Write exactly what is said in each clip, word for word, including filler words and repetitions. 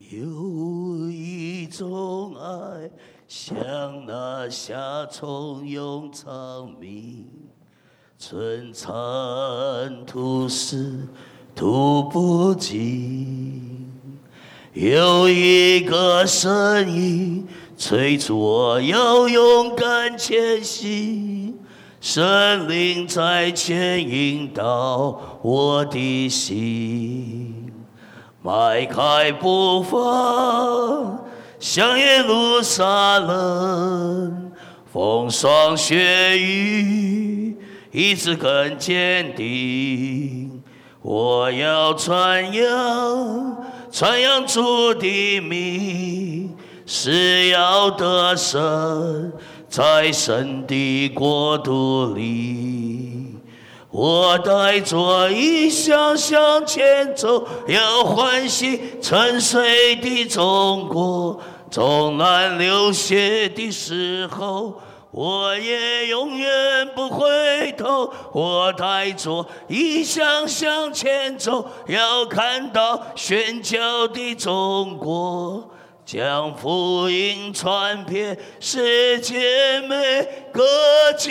有一种爱，像那夏虫涌长鸣，春蚕吐丝吐不尽。有一个声音催促我要勇敢前行，神灵在牵引导我的心，迈开步伐向耶路撒冷，风霜雪雨一直更坚定。我要传扬传扬主的名，是要得胜在神的国度里。我带着异象向前走，要唤醒沉睡的中国。纵然流血的时候，我也永远不回头。我带着异象向前走，要看到宣教的中国，将福音传遍世界每个角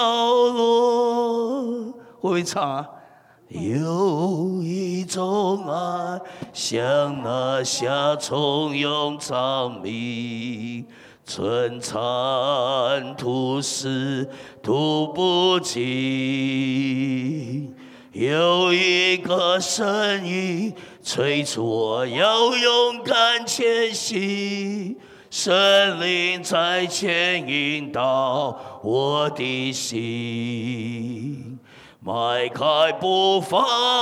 落。会不会唱啊？有一种爱，像那夏虫涌长鸣，春蚕吐丝吐不尽。有一个声音催促我要勇敢前行，神灵在牵引导我的心，迈开步伐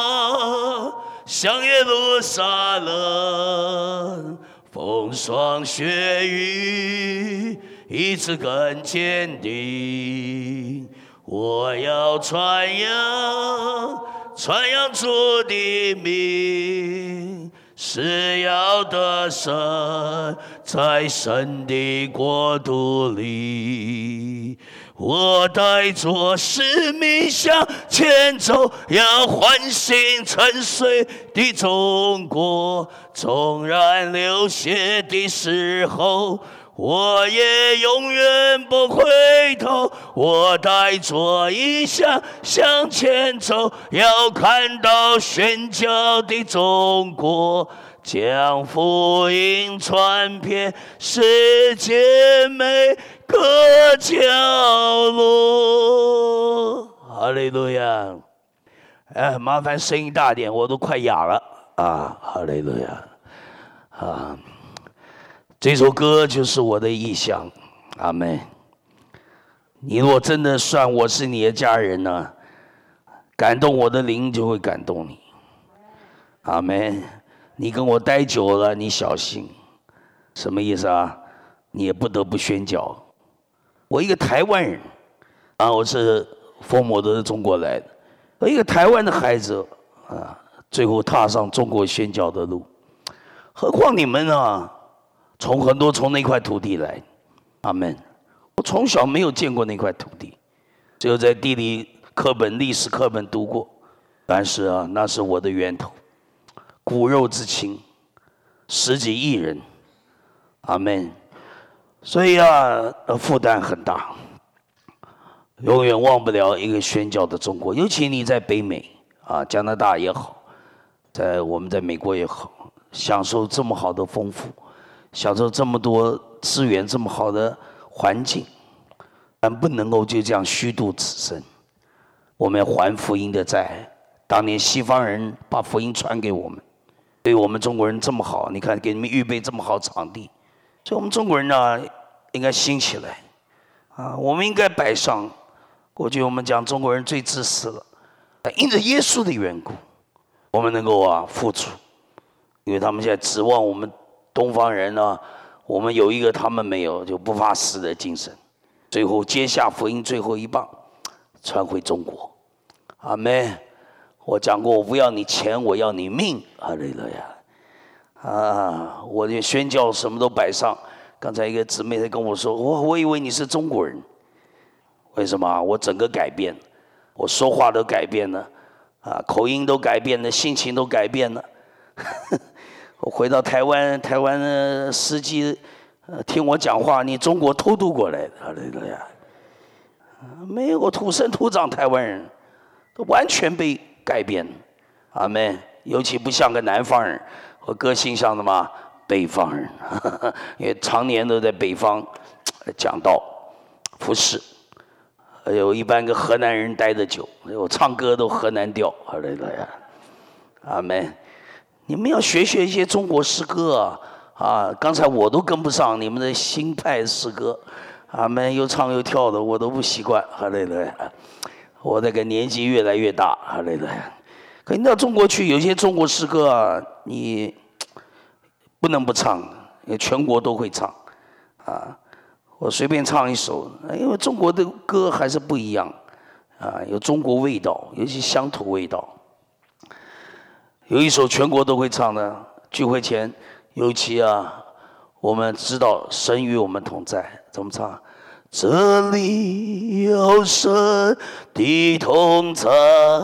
向耶路撒冷，风霜雪雨一直更坚定。我要传扬传扬主的名，是要得胜在神的国度里。我带着使命向前走，要唤醒沉睡的中国。纵然流血的时候，我也永远不回头。我带着异象向前走，要看到宣教的中国，将福音传遍世界每个角落。哈利路亚！哎，麻烦声音大点，我都快哑了啊！哈利路亚！啊，这首歌就是我的意向，阿们。你如果真的算我是你的家人呢、啊，感动我的灵就会感动你，阿们。你跟我待久了，你小心，什么意思啊？你也不得不宣教。我一个台湾人，啊，我是佛摩都是中国来的，我一个台湾的孩子啊，最后踏上中国宣教的路。何况你们啊，从很多从那块土地来，阿们。我从小没有见过那块土地，只有在地理课本、历史课本读过。但是啊，那是我的源头，骨肉之亲，十几亿人，阿们。所以啊，负担很大，永远忘不了一个宣教的中国。尤其你在北美啊，加拿大也好，在我们在美国也好，享受这么好的丰富，享受这么多资源，这么好的环境，但不能够就这样虚度此生。我们要还福音的债。当年西方人把福音传给我们，对我们中国人这么好，你看给你们预备这么好场地，所以我们中国人呢，应该兴起来啊！我们应该摆上。过去我们讲中国人最自私了，但因着耶稣的缘故，我们能够啊付出，因为他们现在指望我们东方人呢、啊，我们有一个他们没有，就不怕死的精神，最后接下福音最后一棒，传回中国。阿们。我讲过，我不要你钱，我要你命。哈利路亚！啊，我的宣教什么都摆上。刚才一个姊妹在跟我说，我我以为你是中国人，为什么？我整个改变，我说话都改变了，啊，口音都改变了，性情都改变了。 我回到台湾，台湾的司机呃听我讲话，你中国偷渡过来的，哈利路亚。没有我土生土长台湾人，都完全被改变。阿们。尤其不像个南方人，我个性像什么北方人，呵呵，因为常年都在北方讲道、服侍。还有一般跟河南人待得久，我唱歌都河南调，哈利路亚。阿们。你们要学学一些中国诗歌啊！啊，刚才我都跟不上你们的新派诗歌，阿们，又唱又跳的，我都不习惯，哈利路亚。我这个年纪越来越大，哈利路亚。可你到中国去，有些中国诗歌啊，你不能不唱，因为全国都会唱，啊，我随便唱一首，因为中国的歌还是不一样，啊，有中国味道，有些乡土味道。有一首全国都会唱的，聚会前，尤其啊，我们知道神与我们同在，怎么唱？这里有神的同在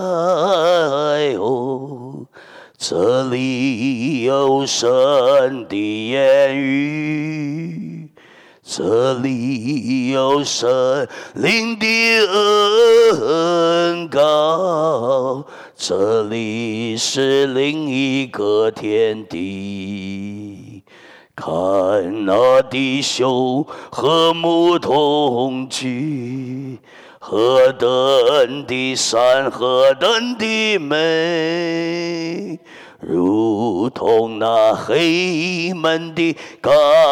哦，这里有神的言语，这里有神灵的恩膏，这里是另一个天地。看那弟兄和睦同居，何等的善，何等的美，如同那黑门的甘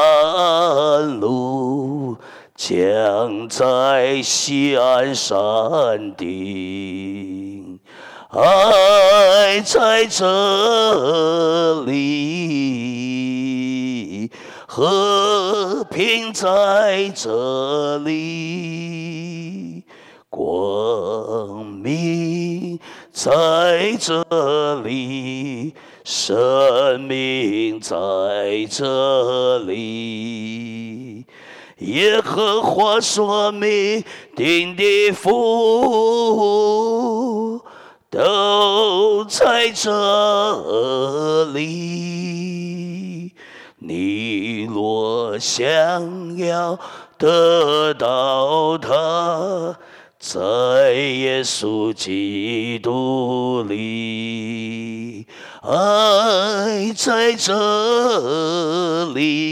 露，将在西安山顶。爱在这里，和平在这里，光明在这里，生命在这里。耶和华所命定的福都在这里，你若想要得到它，在耶稣基督里，爱在这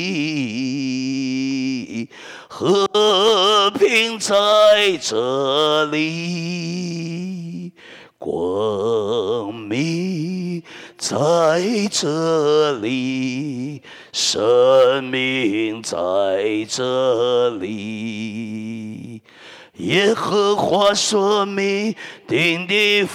里，和平在这里，光明在这里，生命在这里。耶和华所命定的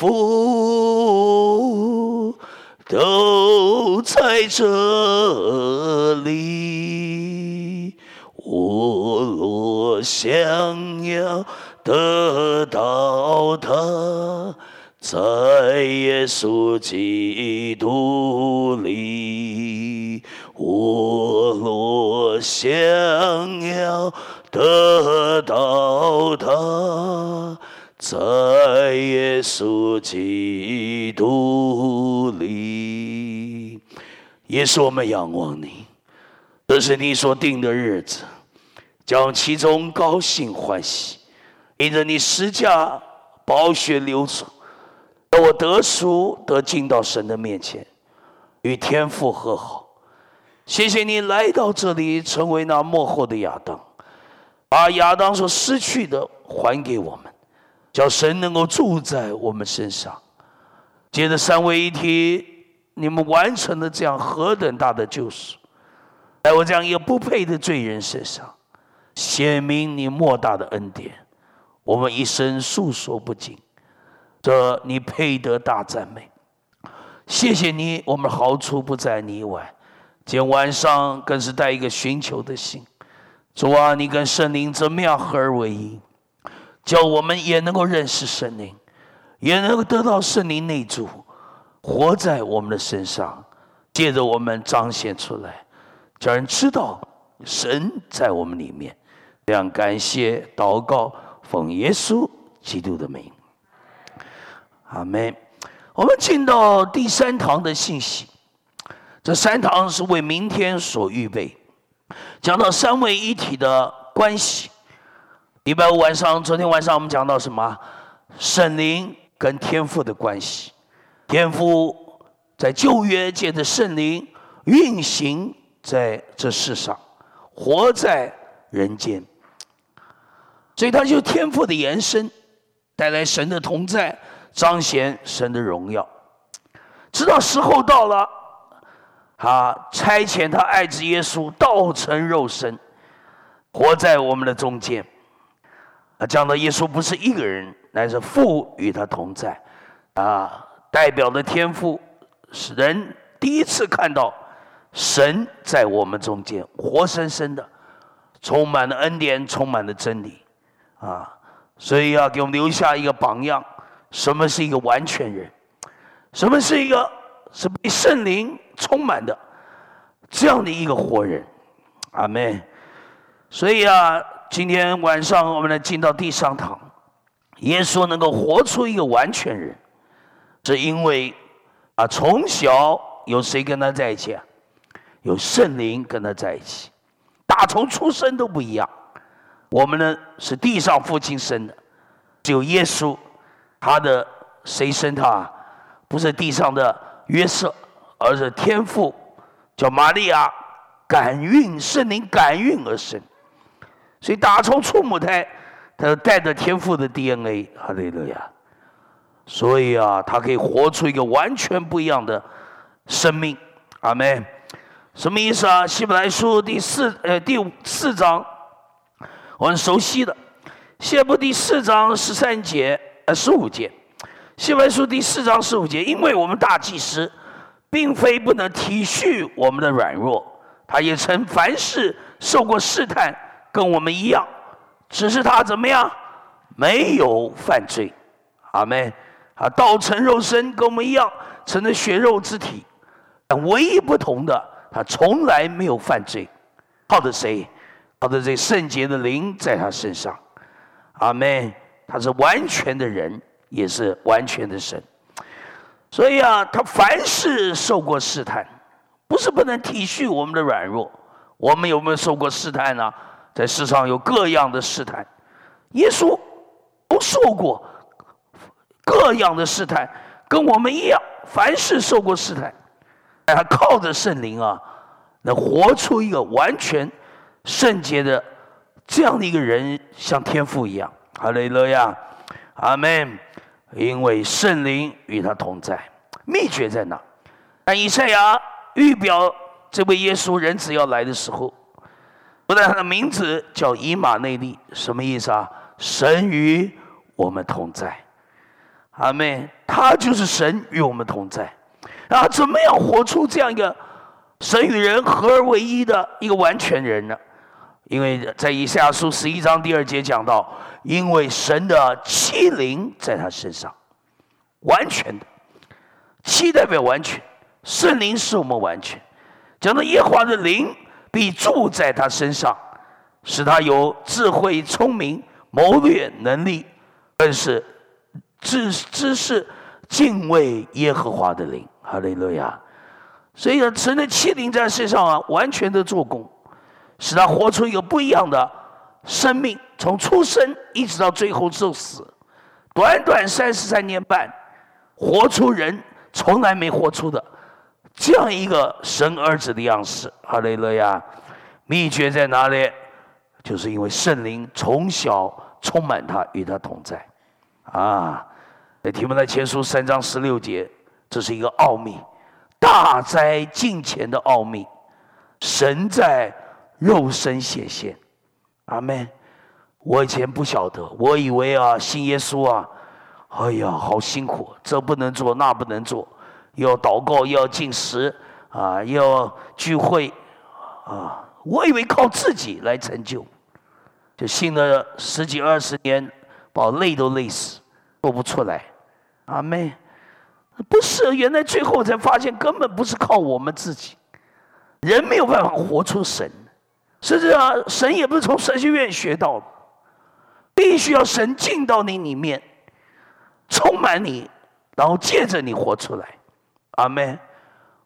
福都在这里，我若想要得到它，在耶稣基督里，我若想要得到它，在耶稣基督里。耶稣，我们仰望你，这是你所定的日子，将其中高兴欢喜，因着你十架宝血流出，让我得赎，得进到神的面前，与天父和好。谢谢你来到这里，成为那末后的亚当，把亚当所失去的还给我们，叫神能够住在我们身上。接着三位一体，你们完成了这样何等大的救赎，在我这样一个不配的罪人身上，显明你莫大的恩典，我们一生诉说不尽，这你配得大赞美。谢谢你，我们好处不在你以外，今天晚上更是带一个寻求的心。主啊，你跟圣灵怎么样合而为一，叫我们也能够认识圣灵，也能够得到圣灵内住，活在我们的身上，借着我们彰显出来，叫人知道神在我们里面。这样感谢祷告，奉耶稣基督的名，阿们。我们进到第三堂的信息， 这三堂是为明天所预备。讲到三位一体的关系，礼拜五晚上，昨天晚上我们讲到什么？圣灵跟天父的关系。天父在旧约界的圣灵运行在这世上，活在人间，所以他就是天父的延伸，带来神的同在，彰显神的荣耀。直到时候到了，他差遣他爱子耶稣道成肉身，活在我们的中间。啊，讲到耶稣不是一个人，乃是父与他同在，啊，代表的天父使人第一次看到神在我们中间，活生生的，充满了恩典，充满了真理，啊，所以要给我们留下一个榜样。什么是一个完全人？什么是一个是被圣灵充满的这样的一个活人？阿们。所以啊，今天晚上我们来进到第三堂，耶稣能够活出一个完全人，是因为啊，从小有谁跟他在一起啊？有圣灵跟他在一起，打从出生都不一样。我们呢是地上父亲生的，只有耶稣，他的谁生他？不是地上的约瑟，而是天父叫玛利亚感孕，圣灵感孕而生。所以打从出母胎，他带着天父的 D N A， 哈利路亚。所以啊，他可以活出一个完全不一样的生命。阿们。什么意思啊？希伯来书第四呃第四章，我很熟悉的。希伯第四章十三节呃十五节，希伯来书第四章十五节，因为我们大祭司并非不能体恤我们的软弱，他也曾凡事受过试探，跟我们一样，只是他怎么样？没有犯罪。阿们。啊，道成肉身，跟我们一样，成了血肉之体，但唯一不同的，他从来没有犯罪。靠着谁？靠着这圣洁的灵在他身上。阿们。他是完全的人，也是完全的神。所以啊，他凡事受过试探，不是不能体恤我们的软弱。我们有没有受过试探呢？在世上有各样的试探，耶稣都受过各样的试探，跟我们一样，凡事受过试探。但他靠着圣灵啊，能活出一个完全圣洁的这样的一个人，像天父一样。哈利路亚，阿们。因为圣灵与他同在，秘诀在哪？但以赛亚预表这位耶稣人子要来的时候，不但他的名字叫以马内利，什么意思啊？神与我们同在。阿们。他就是神与我们同在。啊，怎么样活出这样一个神与人合而为一的一个完全人呢？因为在以赛亚书十一章第二节讲到，因为神的七灵在他身上，完全的。七代表完全，圣灵使我们完全。讲到耶和华的灵必住在他身上，使他有智慧、聪明、谋略、能力，更是知知识敬畏耶和华的灵。哈利路亚。所以神的七灵在身上啊，完全的做工，使他活出一个不一样的生命，从出生一直到最后受死，短短三十三年半，活出人从来没活出的这样一个神儿子的样式。哈利路亚。秘诀在哪里？就是因为圣灵从小充满他，与他同在。啊，在提摩太前书三章十六节，这是一个奥秘，大哉近前的奥秘，神在肉身显现。阿们。我以前不晓得，我以为啊，信耶稣啊，哎呀，好辛苦，这不能做，那不能做，又要祷告，又要进食啊，又要聚会啊。我以为靠自己来成就，就信了十几二十年，把我累都累死，做不出来。阿们。不是，原来最后才发现，根本不是靠我们自己，人没有办法活出神，甚至啊，神也不是从神学院学到的，必须要神进到你里面，充满你，然后借着你活出来。阿们。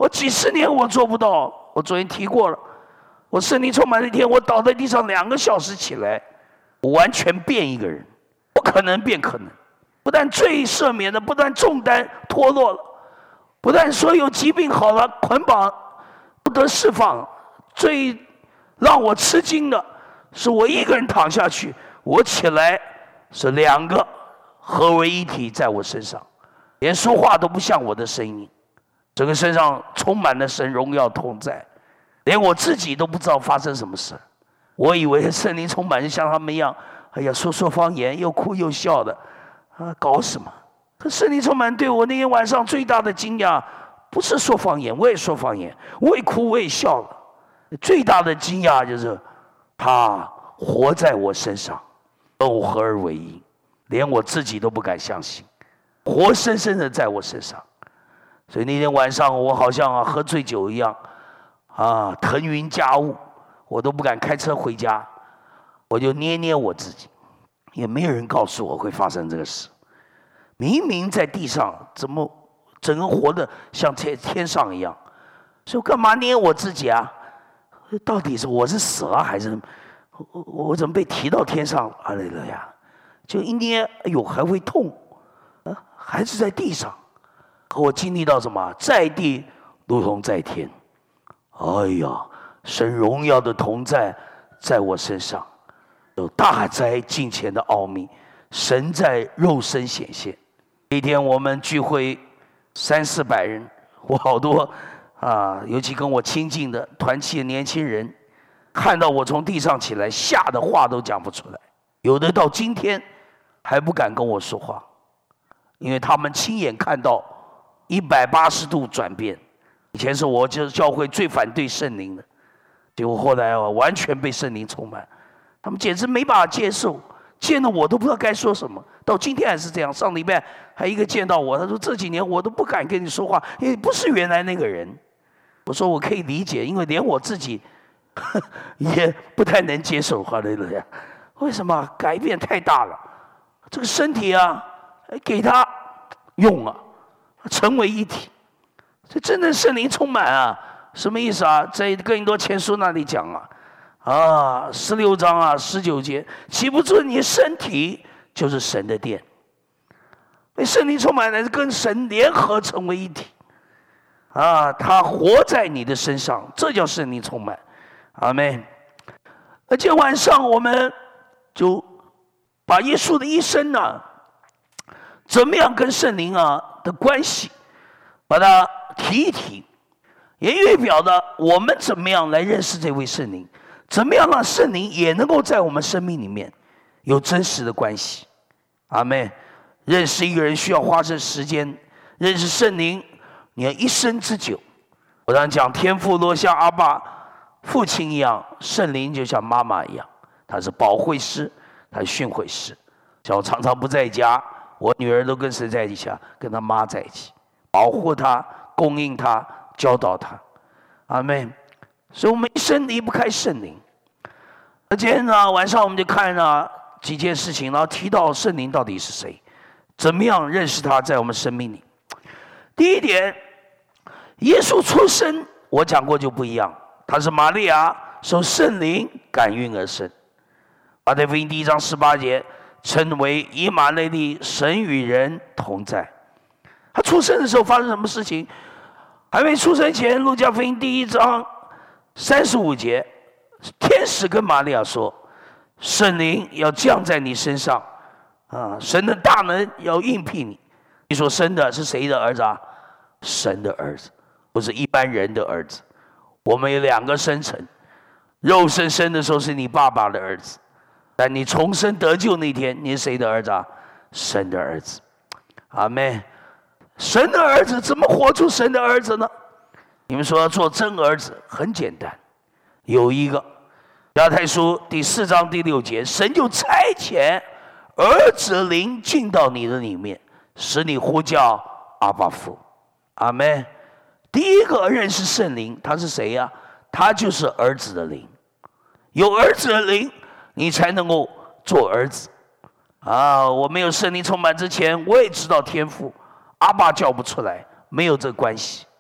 我几十年我做不到。我昨天提过了，我圣灵充满那天，我倒在地上两个小时起来，我完全变一个人，不可能变可能。不但罪赦免了，不但重担脱落了，不但所有疾病好了，捆绑不得释放。最让我吃惊的是，我一个人躺下去，我起来是两个合为一体在我身上，连说话都不像我的声音。整个身上充满了神荣耀同在，连我自己都不知道发生什么事。我以为圣灵充满，像他们一样，哎呀，说说方言，又哭又笑的，啊，搞什么？可圣灵充满对我那天晚上最大的惊讶，不是说方言，我也说方言，我也哭，我也笑了。最大的惊讶就是他活在我身上，都合而为一，连我自己都不敢相信，活生生的在我身上。所以那天晚上我好像啊喝醉酒一样，啊腾云驾雾，我都不敢开车回家，我就捏捏我自己，也没有人告诉我会发生这个事。明明在地上，怎么整个活得像天天上一样？所以我干嘛捏我自己啊？到底是我是死了还是我我怎么被提到天上啊来了呀？就一捏，哎呦还会痛，啊还是在地上。可我经历到什么？在地如同在天。哎呀，神荣耀的同在在我身上，有大哉近前的奥秘，神在肉身显现。那天我们聚会三四百人，我好多啊，尤其跟我亲近的团契的年轻人，看到我从地上起来，吓得话都讲不出来，有的到今天还不敢跟我说话，因为他们亲眼看到一百八十度转变。以前是我就是教会最反对圣灵的，结果后来啊完全被圣灵充满，他们简直没办法接受，见了我都不知道该说什么。到今天还是这样。上礼拜还一个见到我，他说这几年我都不敢跟你说话，因为不是原来那个人。我说我可以理解，因为连我自己也不太能接受。哈利路亚！为什么？改变太大了，这个身体啊，给他用啊，成为一体。这真的圣灵充满啊！什么意思啊？在哥林多前书那里讲啊，啊，十六章啊，十九节，岂不知你身体就是神的殿？被圣灵充满乃是跟神联合成为一体啊！他活在你的身上，这叫圣灵充满。阿们。那今天晚上我们就把耶稣的一生呢，怎么样跟圣灵啊的关系，把它提一提，也预表的我们怎么样来认识这位圣灵，怎么样让圣灵也能够在我们生命里面有真实的关系。阿们。认识一个人需要花些时间，认识圣灵你要一生之久。我常讲，天父若像阿爸父亲一样，圣灵就像妈妈一样，他是保惠师，他是训诲师。像我常常不在家，我女儿都跟谁在一起啊？跟她妈在一起，保护她，供应她，教导她。阿们。所以我们一生离不开圣灵。那今天呢，晚上我们就看了几件事情，然后提到圣灵到底是谁，怎么样认识他在我们生命里。第一点，耶稣出生我讲过就不一样，他是玛利亚受圣灵感孕而生。马太福音第一章十八节称为以马内利，神与人同在。他出生的时候发生什么事情？还没出生前，路加福音第一章三十五节，天使跟玛利亚说，圣灵要降在你身上啊，神的大能要应聘你。你所生的是谁的儿子啊？神的儿子，不是一般人的儿子。我们有两个生辰，肉身生的时候是你爸爸的儿子，但你重生得救那天，你是谁的儿子啊？神的儿子。阿们。神的儿子怎么活出神的儿子呢？你们说要做真儿子很简单，有一个加太书第四章第六节，神就差遣儿子的灵进到你的里面，使你呼叫阿爸父。阿们。第一个认识圣灵，他是谁呀、啊？他就是儿子的灵。有儿子的灵，你才能够做儿子啊！我没有圣灵充满之前，我也知道天父，阿爸叫不出来，没有这关系。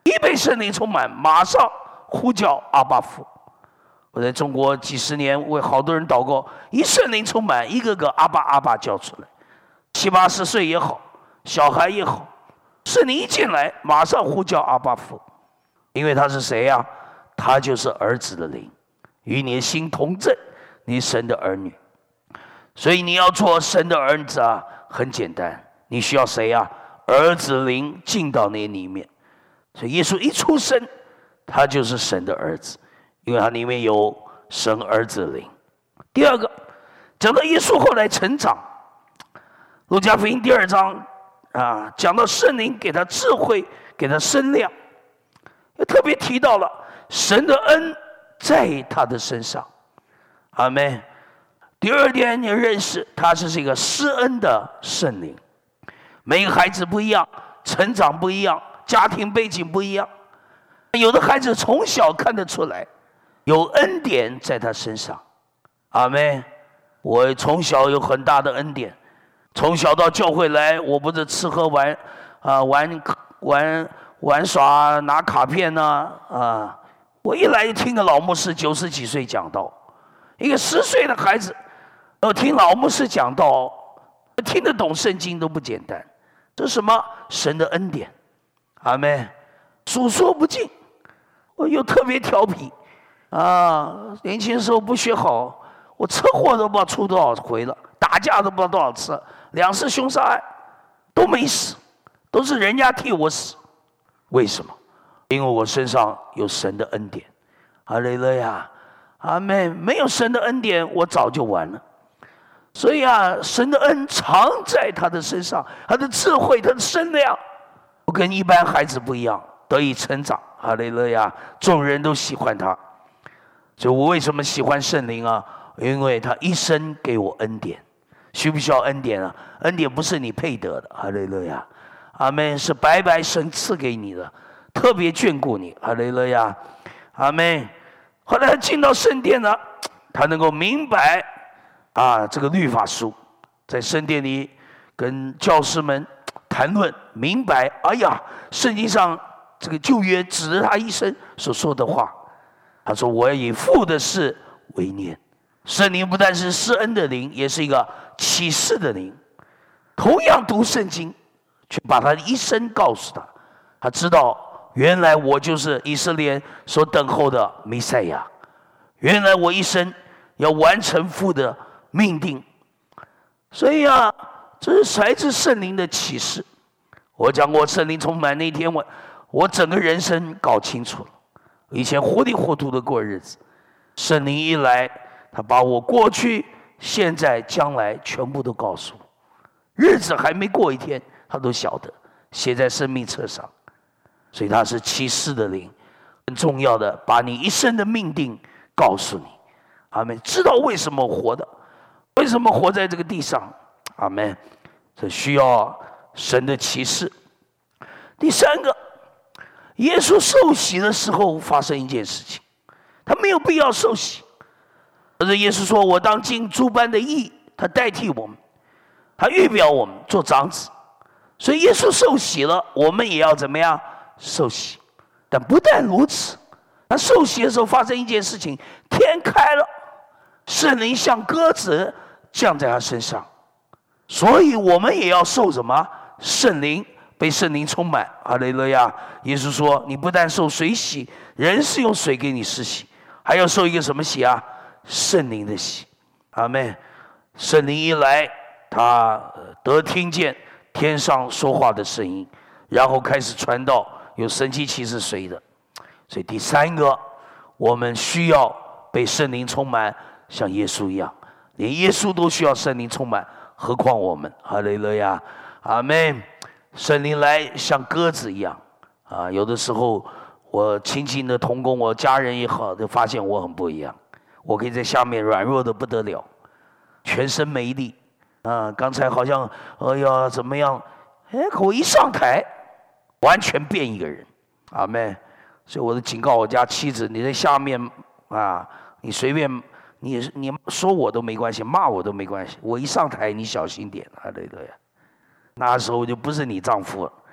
一被圣灵充满，马上呼叫阿爸父。我在中国几十年为好多人祷告，一圣灵充满，一个个阿爸阿爸叫出来，七八十岁也好，小孩也好，圣灵一进来，马上呼叫阿爸父，因为他是谁呀、啊？他就是儿子的灵，与你的心同证，你神的儿女。所以你要做神的儿子啊，很简单，你需要谁呀、啊？儿子灵进到你里面。所以耶稣一出生，他就是神的儿子，因为他里面有神儿子的灵。第二个，讲到耶稣后来成长，路加福音第二章啊，讲到圣灵给他智慧，给他身量，特别提到了神的恩在他的身上。阿们。第二点，你认识他是一个施恩的圣灵。每个孩子不一样，成长不一样，家庭背景不一样。有的孩子从小看得出来，有恩典在他身上。阿们。我从小有很大的恩典，从小到教会来，我不是吃喝玩啊玩玩玩耍拿卡片呢 啊, 啊！我一来听个老牧师九十几岁讲道，一个十岁的孩子，要听老牧师讲道，听得懂圣经都不简单。这是什么？神的恩典。阿们。数说不尽。我又特别调皮啊，年轻的时候不学好，我车祸都不知道出多少回了，打架都不知道多少次，两次凶杀案都没死，都是人家替我死。为什么？因为我身上有神的恩典。哈利路亚，阿们。没有神的恩典，我早就完了。所以啊，神的恩常在他的身上，他的智慧，他的身量，不跟一般孩子不一样，得以成长。哈利路亚，众人都喜欢他。所以我为什么喜欢圣灵啊？因为他一生给我恩典。需不需要恩典啊？恩典不是你配得的。哈利路亚，阿们。是白白神赐给你的，特别眷顾你。哈利路亚，阿们。后来他进到圣殿呢，他能够明白啊这个律法书，在圣殿里跟教师们谈论明白。哎呀，圣经上这个旧约指着他一生所说的话，他说我要以父的事为念。圣灵不但是施恩的灵，也是一个启示的灵。同样读圣经，却把他的一生告诉他，他知道原来我就是以色列所等候的弥赛亚，原来我一生要完成父的命定。所以啊，这是来自圣灵的启示。我讲过圣灵充满那天，我我整个人生搞清楚了。以前糊里糊涂的过日子，圣灵一来，他把我过去、现在、将来全部都告诉我。日子还没过一天，他都晓得，写在生命册上。所以他是启示的灵，很重要的，把你一生的命定告诉你。阿们。知道为什么活的，为什么活在这个地上。阿们。这需要神的启示。第三个，耶稣受洗的时候发生一件事情，他没有必要受洗，可是耶稣说我当尽诸般的义，他代替我们，他预表我们做长子。所以耶稣受洗了，我们也要怎么样受洗。但不但如此，他受洗的时候发生一件事情，天开了，圣灵像鸽子降在他身上。所以我们也要受什么？圣灵，被圣灵充满。哈利路亚。耶稣说你不但受水洗，人是用水给你施洗，还要受一个什么洗啊？圣灵的洗。阿们。圣灵一来，他得听见天上说话的声音，然后开始传道，有神迹奇事随的。所以第三个，我们需要被圣灵充满，像耶稣一样，连耶稣都需要圣灵充满，何况我们。哈利路亚，阿们。圣灵来像鸽子一样啊！有的时候我亲近的同工，我家人也好，就发现我很不一样。我可以在下面软弱的不得了，全身没力啊！刚才好像哎呀怎么样？哎，可我一上台，完全变一个人。阿们。所以我就警告我家妻子：你在下面啊，你随便你你说我都没关系，骂我都没关系。我一上台，你小心点。哈利路亚。那时候就不是你丈夫了，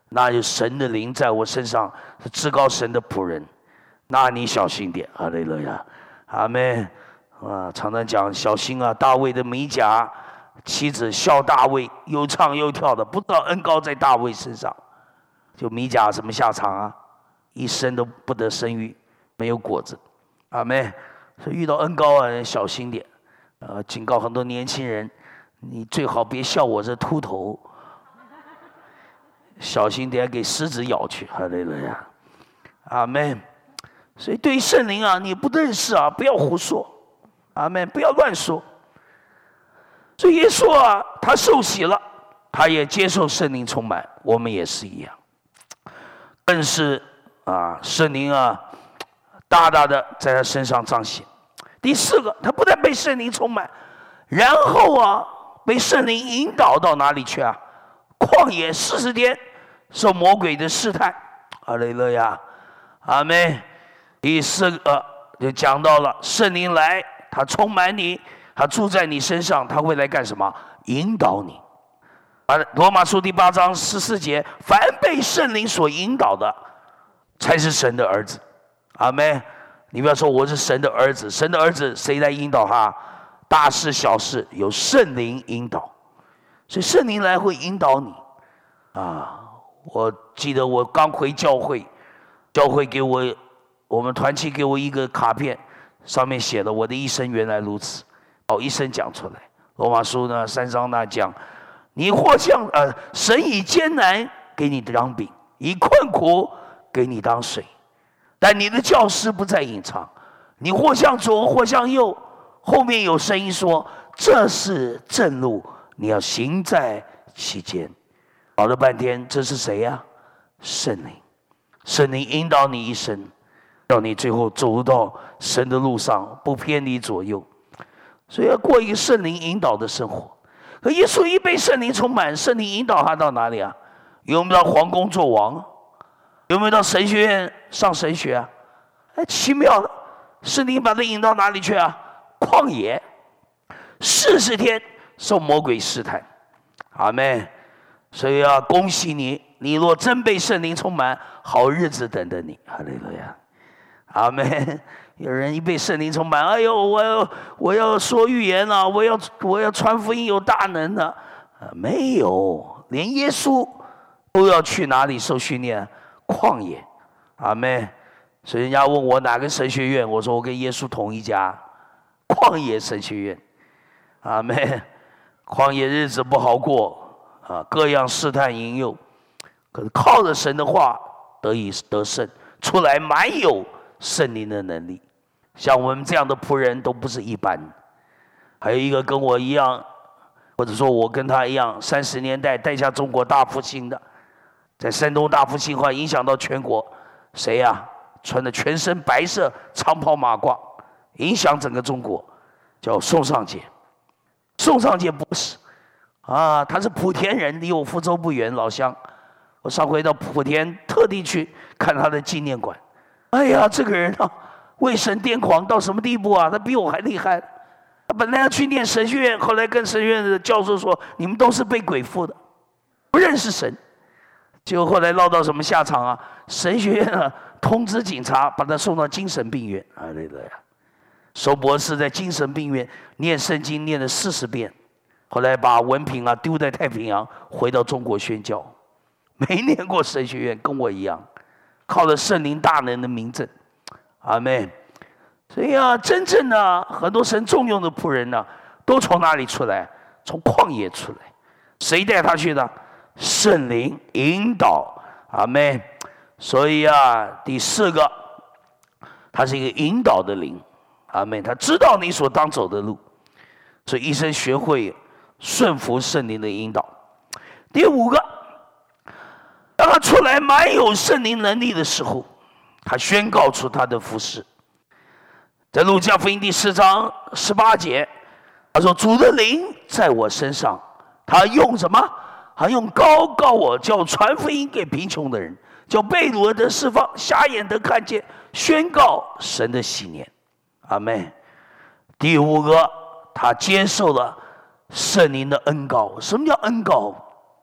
那有神的灵在我身上，是至高神的仆人，那你小心点。哈利路亚，阿们。啊，常常讲小心啊，大卫的米甲妻子笑大卫，又唱又跳的，不知道恩膏在大卫身上。就米甲什么下场啊？一生都不得生育，没有果子。阿们。所以遇到恩膏啊，小心点。呃，警告很多年轻人，你最好别笑我这秃头，小心点给狮子咬去。哈利路亚，阿们。所以对于圣灵啊，你不认识啊，不要胡说。阿们，不要乱说。所以耶稣啊，他受洗了，他也接受圣灵充满，我们也是一样。更是啊，圣灵啊，大大的在他身上彰显。第四个，他不但被圣灵充满，然后啊，被圣灵引导到哪里去啊？旷野四十天，受魔鬼的试探。哈利路亚，阿们。第四个就讲到了圣灵来。他充满你，他住在你身上，他会来干什么？引导你。罗马书第八章十四节，凡被圣灵所引导的，才是神的儿子。阿们。你不要说我是神的儿子，神的儿子谁来引导他？大事小事有圣灵引导，所以圣灵来会引导你。啊，我记得我刚回教会，教会给我，我们团契给我一个卡片。上面写了我的一生原来如此，哦，一生讲出来。罗马书呢三章那讲，你或像呃，神以艰难给你当饼，以困苦给你当水，但你的教师不再隐藏。你或向左，或向右，后面有声音说：“这是正路，你要行在其间。”搞了半天，这是谁呀、啊？圣灵，圣灵引导你一生。让你最后走到神的路上，不偏离左右，所以要过一个圣灵引导的生活。可耶稣一被圣灵充满，圣灵引导他到哪里啊？有没有到皇宫做王？有没有到神学院上神学啊？哎，奇妙了，圣灵把他引到哪里去啊？旷野，四十天受魔鬼试探。阿们。所以啊，恭喜你，你若真被圣灵充满，好日子等着你。哈利路亚。阿们。有人一被圣灵充满，哎呦，我要我要说预言了、啊，我要我要传福音有大能的、啊，没有，连耶稣都要去哪里受训练？旷野。阿们。所以人家问我哪个神学院，我说我跟耶稣同一家，旷野神学院。阿们。旷野日子不好过啊，各样试探引诱，可是靠着神的话得以得胜，出来满有圣灵的能力。像我们这样的仆人都不是一般。还有一个跟我一样，或者说我跟他一样，三十年代带下中国大复兴的，在山东大复兴后影响到全国。谁呀、啊？穿的全身白色长袍马褂，影响整个中国，叫宋尚杰。宋尚杰博士啊，他是莆田人，离我福州不远，老乡。我上回到莆田，特地去看他的纪念馆。哎呀，这个人啊，为神癫狂到什么地步啊？他比我还厉害。他本来要去念神学院，后来跟神学院的教授说：“你们都是被鬼附的，不认识神。”结果后来落到什么下场啊？神学院啊，通知警察把他送到精神病院。啊，对对呀。收博士在精神病院念圣经念了四十遍，后来把文凭啊丢在太平洋，回到中国宣教。没念过神学院，跟我一样，靠着圣灵大能的明证。阿们。所以啊，真正的很多神重用的仆人呢、啊，都从哪里出来？从旷野出来。谁带他去的？圣灵引导。阿们。所以啊，第四个，他是一个引导的灵。阿们。他知道你所当走的路，所以一生学会顺服圣灵的引导。第五个，当他出来满有圣灵能力的时候，他宣告出他的服事。在路加福音第四章十八节，他说：“主的灵在我身上，他用什么？他用膏膏我，叫传福音给贫穷的人，叫被掳的释放，瞎眼的看见，宣告神的喜年。”阿们。第五个，他接受了圣灵的恩膏。什么叫恩膏？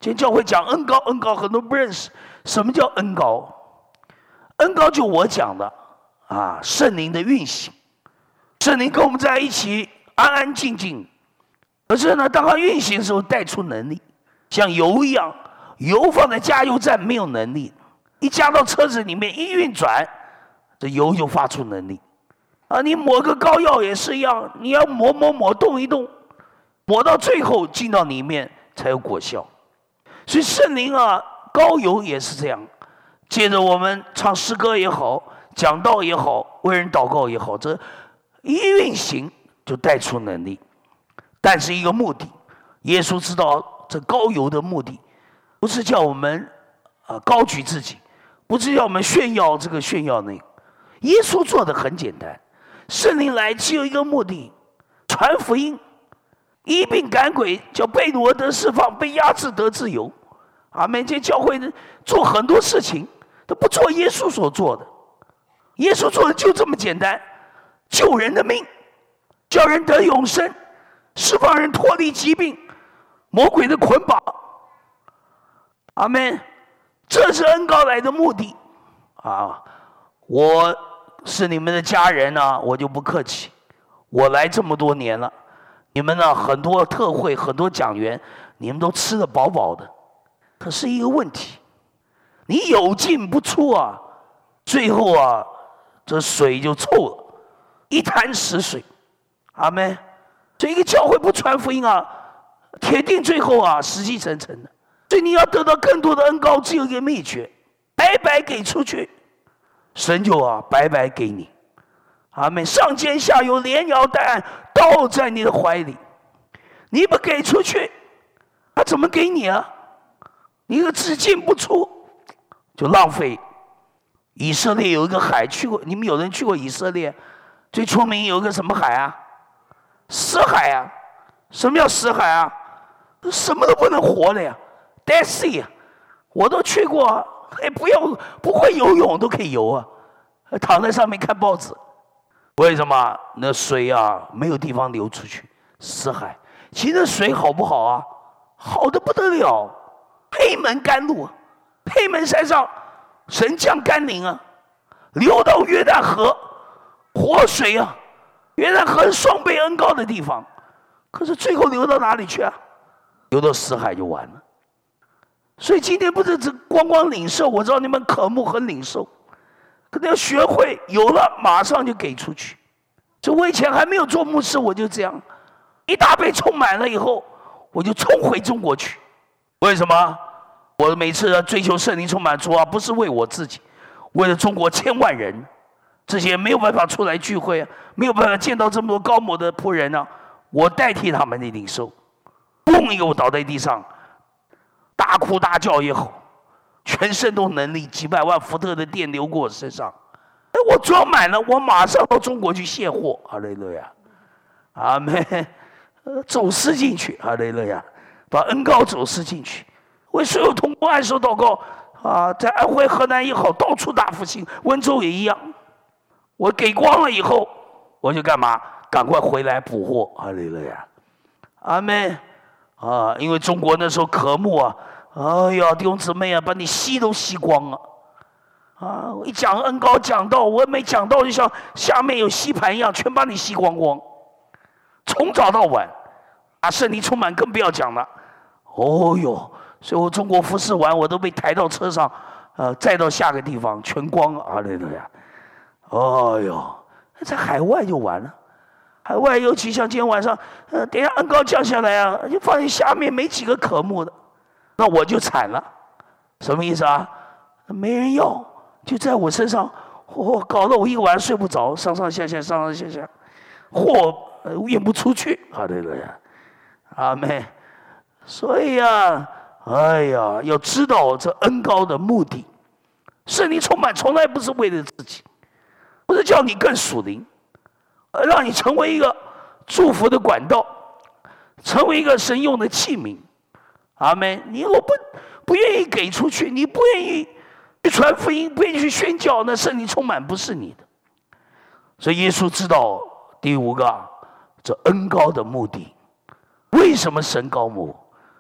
今天教会讲恩膏，恩膏很多不认识，什么叫恩膏？恩膏就我讲的啊，圣灵的运行，圣灵跟我们在一起安安静静，可是呢，当它运行的时候带出能力，像油一样，油放在加油站没有能力，一加到车子里面一运转，这油就发出能力。啊，你抹个膏药也是一样，你要抹抹抹动一动，抹到最后进到里面才有果效。所以圣灵啊，膏油也是这样。接着我们唱诗歌也好，讲道也好，为人祷告也好，这一运行就带出能力。但是一个目的，耶稣知道这膏油的目的，不是叫我们啊高举自己，不是叫我们炫耀这个炫耀那个。耶稣做的很简单，圣灵来只有一个目的，传福音，医病赶鬼，叫被掳得释放，被压制得自由。阿们！这教会做很多事情都不做耶稣所做的，耶稣做的就这么简单，救人的命，叫人得永生，释放人脱离疾病、魔鬼的捆绑。阿们！这是恩膏来的目的啊！我是你们的家人啊，我就不客气。我来这么多年了，你们呢很多特会、很多讲员，你们都吃得饱饱的。可是一个问题，你有进不出啊，最后啊，这水就臭了，一潭死水。阿们！这一个教会不传福音啊，铁定最后啊死气沉沉的。所以你要得到更多的恩膏，只有一个秘诀：白白给出去，神就啊白白给你。阿们！上尖下游，连摇带按，倒在你的怀里。你不给出去，他怎么给你啊？你个只进不出，就浪费。以色列有一个海，去过，你们有人去过以色列？最出名有一个什么海啊？死海啊！什么叫死海啊？什么都不能活的呀 ，Dead Sea 啊！我都去过，哎，不要不会游泳都可以游啊，躺在上面看报纸。为什么？那水啊没有地方流出去，死海。其实水好不好啊？好的不得了。黑门甘露，黑门山上神降甘霖啊，流到约旦河，活水啊，约旦河是双倍恩膏的地方，可是最后流到哪里去啊？流到死海就完了。所以今天不是只光光领受，我知道你们渴慕和领受，可能要学会有了马上就给出去。所以我以前还没有做牧师，我就这样，一大杯充满了以后，我就冲回中国去。为什么？我每次追求圣灵充满主啊，不是为我自己，为了中国千万人，这些没有办法出来聚会啊，没有办法见到这么多高某的仆人啊，我代替他们的领受，嘣一个我倒在地上，大哭大叫也好，全身都能力，几百万伏特的电流过我身上，哎，我装满了，我马上到中国去卸货，哈利路亚，阿们，走私进去，哈利路亚，把恩膏走私进去。为所有同工按手祷告啊，在安徽、河南也好，到处大复兴，温州也一样。我给光了以后，我就干嘛？赶快回来补货。哈利路亚，阿们啊！因为中国那时候渴慕啊，哎呀，弟兄姊妹啊，把你吸都吸光了啊！我一讲恩膏讲到，我没讲到，就像下面有吸盘一样，全把你吸光光，从早到晚啊，圣灵充满更不要讲了。哦哟！所以我中国服侍完，我都被抬到车上，呃，载到下个地方，全光啊！对对呀，哦哟，在海外就完了。海外尤其像今天晚上，呃，等一下恩膏降下来啊，就发现下面没几个渴慕的，那我就惨了。什么意思啊？没人要，就在我身上，嚯、哦，搞得我一个晚上睡不着，上上下下，上上下下，货呃运不出去。啊，对对呀，阿们。所以啊。哎呀，要知道这恩膏的目的，圣灵充满从来不是为了自己，不是叫你更属灵，而让你成为一个祝福的管道，成为一个神用的器皿。阿们！你如果不不愿意给出去，你不愿意去传福音，不愿意去宣教，那圣灵充满不是你的。所以耶稣知道第五个这恩膏的目的，为什么神膏抹？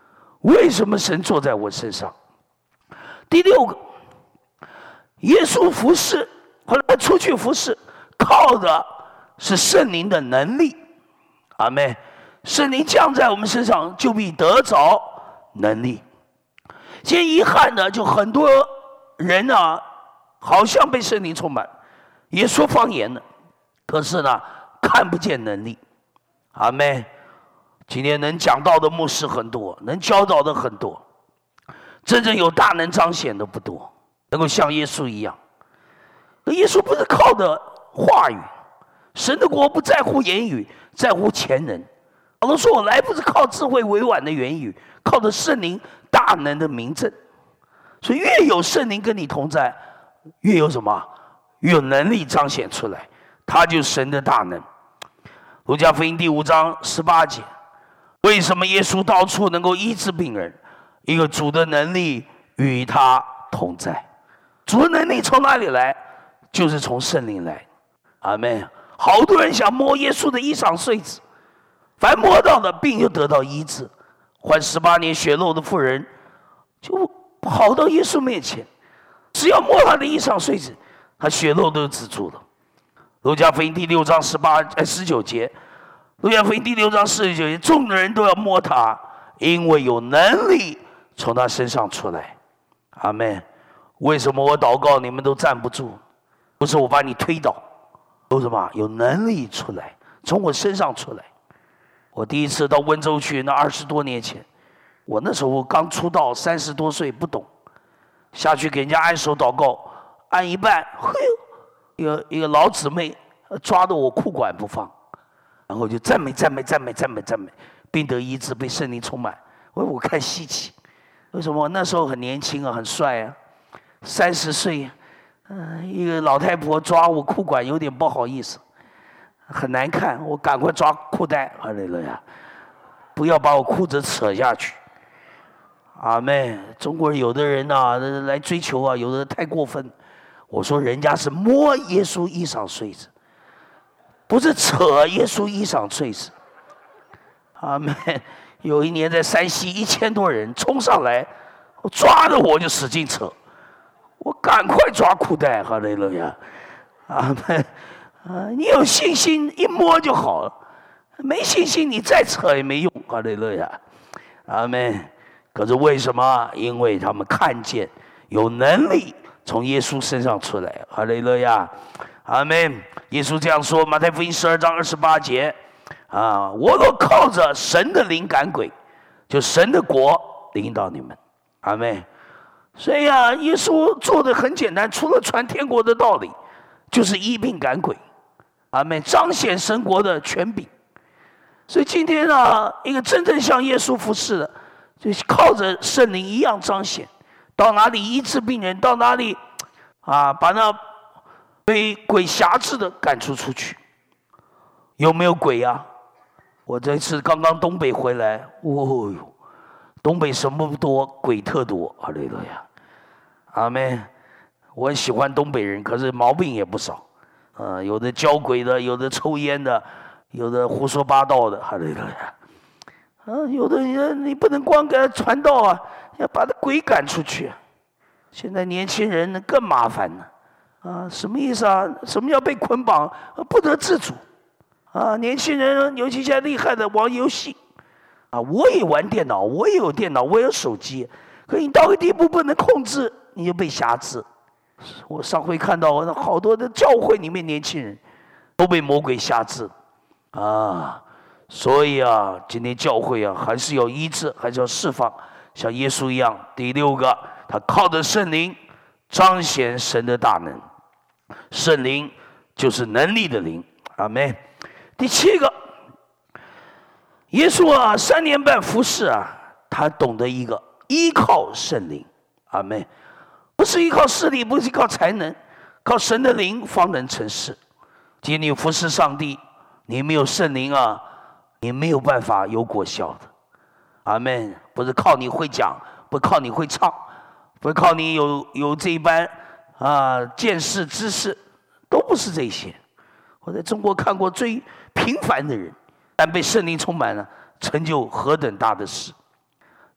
为什么神坐在我身上？第六个，耶稣服侍，后来出去服侍，靠的是圣灵的能力。阿们。圣灵降在我们身上，就必得着能力。现在遗憾的，就很多人啊，好像被圣灵充满，也说方言了，可是呢，看不见能力。阿们。今天能讲道的牧师很多，能教导的很多，真正有大能彰显的不多，能够像耶稣一样。耶稣不是靠的话语，神的国不在乎言语，在乎前人。保罗说：“我来不是靠智慧委婉的言语，靠着圣灵大能的明证。”所以越有圣灵跟你同在，越有什么？越有能力彰显出来，他就是神的大能。路加福音第五章十八节，为什么耶稣到处能够医治病人？一个主的能力与他同在。主的能力从哪里来？就是从圣灵来。阿们。好多人想摸耶稣的衣裳穗子，凡摸到的病就得到医治。患十八年血漏的妇人就跑到耶稣面前，只要摸他的衣裳穗子，他血漏都止住了。路加福音第六章十八呃十九节，路加福音第六章四十九节，众人都要摸他，因为有能力从他身上出来。阿们。为什么我祷告你们都站不住？不是我把你推倒，有什么？有能力出来，从我身上出来。我第一次到温州去，那二十多年前，我那时候刚出道，三十多岁，不懂，下去给人家按手祷告，按一半，嘿，一个一个老姊妹抓着我裤管不放，然后就赞美赞美赞美赞美赞美，病得医治，被圣灵充满。我我看稀奇，为什么？那时候很年轻啊，很帅啊，三十岁，嗯、呃，一个老太婆抓我裤管，有点不好意思。很难看，我赶快抓裤带，哈利路亚！不要把我裤子扯下去。阿妹，中国人有的人啊，来追求啊，有的太过分。我说人家是摸耶稣衣裳穗子，不是扯耶稣衣裳穗子。阿妹，有一年在山西，一千多人冲上来，我抓着我就使劲扯，我赶快抓裤带，哈利路亚！阿妹。啊，你有信心，一摸就好了；没信心，你再扯也没用。哈利路亚，阿们。可是为什么？因为他们看见有能力从耶稣身上出来。哈利路亚，阿们。耶稣这样说，马太福音十二章二十八节啊，我若靠着神的灵赶鬼，就神的国领导你们。阿们。所以啊，耶稣做的很简单，除了传天国的道理，就是医病赶鬼。阿们，彰显神国的权柄。所以今天啊，一个真正像耶稣服侍的，就靠着圣灵一样彰显，到哪里医治病人，到哪里啊，把那被鬼辖制的赶出出去。有没有鬼啊？我这次刚刚东北回来，哦哟，东北什么不多，鬼特多。哈利路亚，阿们。我很喜欢东北人，可是毛病也不少。呃，有的交鬼的，有的抽烟的，有的胡说八道的，哈利路亚。啊，有的人你不能光给他传道啊，要把他鬼赶出去。现在年轻人更麻烦了，啊，什么意思啊？什么叫被捆绑，不得自主？啊，年轻人尤其现在厉害的玩游戏，啊，我也玩电脑，我也有电脑，我也有手机，可你到个地步不能控制，你就被辖制。我上回看到好多的教会里面年轻人都被魔鬼辖制啊，所以啊，今天教会啊还是要医治，还是要释放，像耶稣一样。第六个，他靠着圣灵彰显神的大能，圣灵就是能力的灵。阿们。第七个，耶稣啊三年半服侍啊，他懂得一个依靠圣灵。阿们。不是依靠势力，不是依靠才能，靠神的灵方能成事。今天你服侍上帝，你没有圣灵啊，你没有办法有果效的。阿们。不是靠你会讲，不靠你会唱，不是靠你有有这一般啊见识知识，都不是这些。我在中国看过最平凡的人，但被圣灵充满了，成就何等大的事。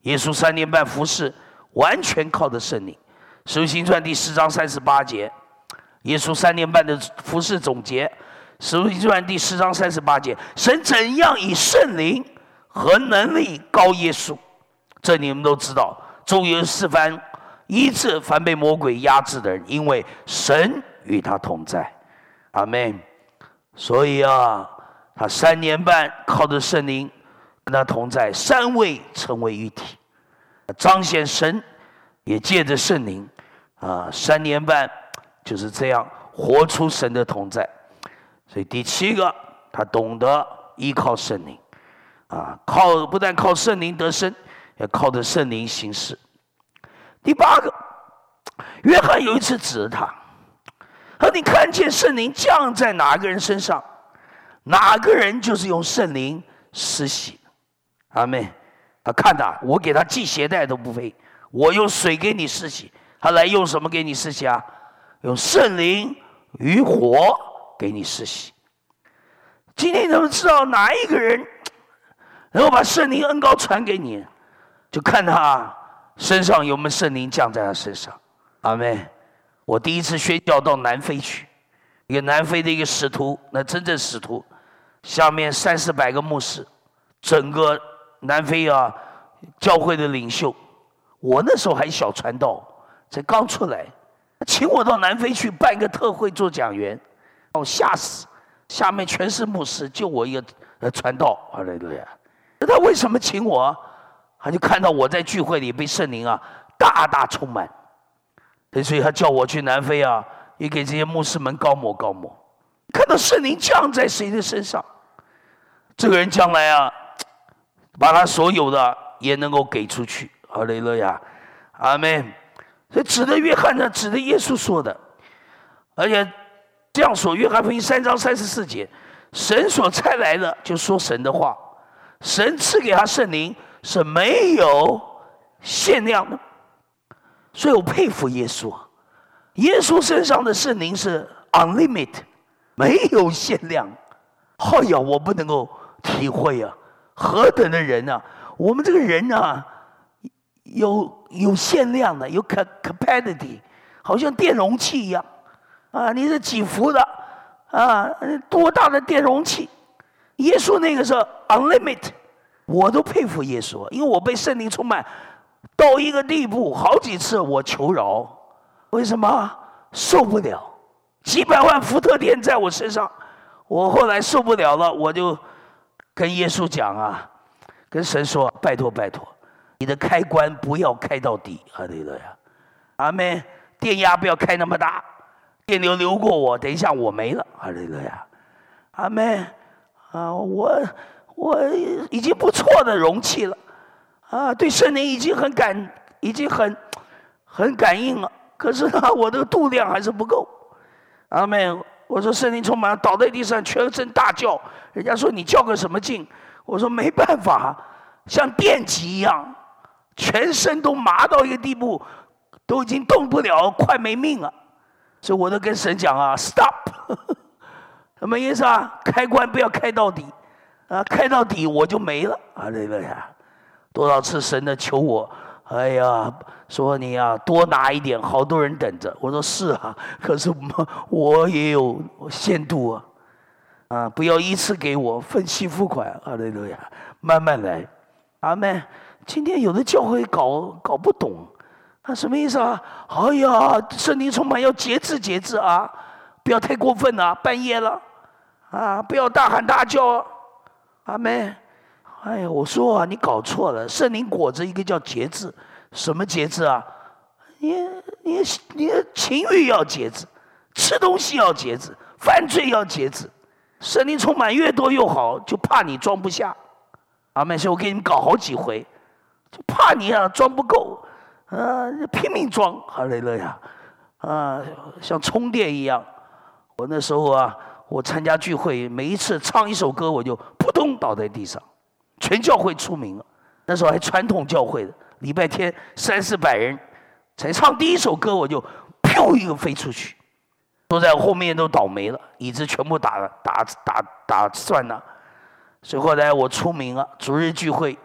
耶稣三年半服侍，完全靠着圣灵。使徒行传第十章三十八节，耶稣三年半的服侍总结。使徒行传第十章三十八节，神怎样以圣灵和能力膏耶稣，这你们都知道。周游四番医治凡被魔鬼压制的人，因为神与他同在。阿们。所以啊，他三年半靠着圣灵跟他同在，三位成为一体，彰显神，也借着圣灵啊，三年半就是这样活出神的同在。所以第七个，他懂得依靠圣灵啊，靠不但靠圣灵得生，也靠着圣灵行事。第八个，约翰有一次指着他，他说：“你看见圣灵降在哪个人身上，哪个人就是用圣灵施洗。”阿们。他看他，我给他系鞋带都不配，我用水给你施洗，他来用什么给你施洗啊？用圣灵与火给你施洗。今天你怎么知道哪一个人能够把圣灵恩膏传给你？就看他身上有没有圣灵降在他身上。阿们。我第一次宣教到南非去，一个南非的一个使徒，那真正使徒，下面三四百个牧师，整个南非啊教会的领袖。我那时候还小传道，才刚出来，请我到南非去办一个特会做讲员，把我吓死。下面全是牧师，就我一个呃传道。哈利路亚！那他为什么请我？他就看到我在聚会里被圣灵啊大大充满，所以他叫我去南非啊，也给这些牧师们膏抹膏抹。看到圣灵降在谁的身上，这个人将来啊，把他所有的也能够给出去。哈利路亚！阿们。所以指的约翰呢，指的耶稣说的，而且这样说，约翰福音三章三十四节，神所差来的就说神的话，神赐给他圣灵是没有限量的。所以我佩服耶稣，耶稣身上的圣灵是 unlimited， 没有限量。哎呀，我不能够体会啊，何等的人啊！我们这个人啊，有有限量的，有 capacity， 好像电容器一样啊！你是几伏的啊？多大的电容器？耶稣那个是 unlimited， 我都佩服耶稣，因为我被圣灵充满到一个地步，好几次我求饶，为什么？受不了，几百万伏特电在我身上，我后来受不了了，我就跟耶稣讲啊，跟神说：拜托拜托，你的开关不要开到底。哈利路亚，阿们。电压不要开那么大，电流流过我，等一下我没了。哈利路亚，阿们。啊，我我已经不错的容器了。啊，对圣灵已经很感，已经很很感应了。可是呢，我的度量还是不够。阿们。我说圣灵充满，倒在地上，全身大叫。人家说你叫个什么劲？我说没办法，像电击一样，全身都麻到一个地步，都已经动不了，快没命了。所以我都跟神讲啊 ，stop， 什么意思啊？开关不要开到底，啊，开到底我就没了。啊，对不对呀？多少次神的求我，哎呀，说你啊多拿一点，好多人等着。我说是啊，可是我也有限度啊，啊，不要一次给我，分期付款。哈利路亚，慢慢来。阿们。今天有的教会搞搞不懂，啊，什么意思啊？哎呀，圣灵充满要节制节制啊，不要太过分啊，半夜了，啊，不要大喊大叫啊。阿们。哎呀，我说啊，你搞错了，圣灵果子一个叫节制，什么节制啊？你你你的情欲要节制，吃东西要节制，犯罪要节制。圣灵充满越多越好，就怕你装不下。阿们。所以我给你们搞好几回，就怕你啊装不够，啊，拼命装。哈利路亚，啊，像充电一样。我那时候啊，我参加聚会，每一次唱一首歌，我就扑通倒在地上。全教会出名了，那时候还传统教会的，礼拜天三四百人，才唱第一首歌，我就噗一个飞出去，坐在我后面都倒霉了，椅子全部打打打打断了。所以后来我出名了，主日聚会，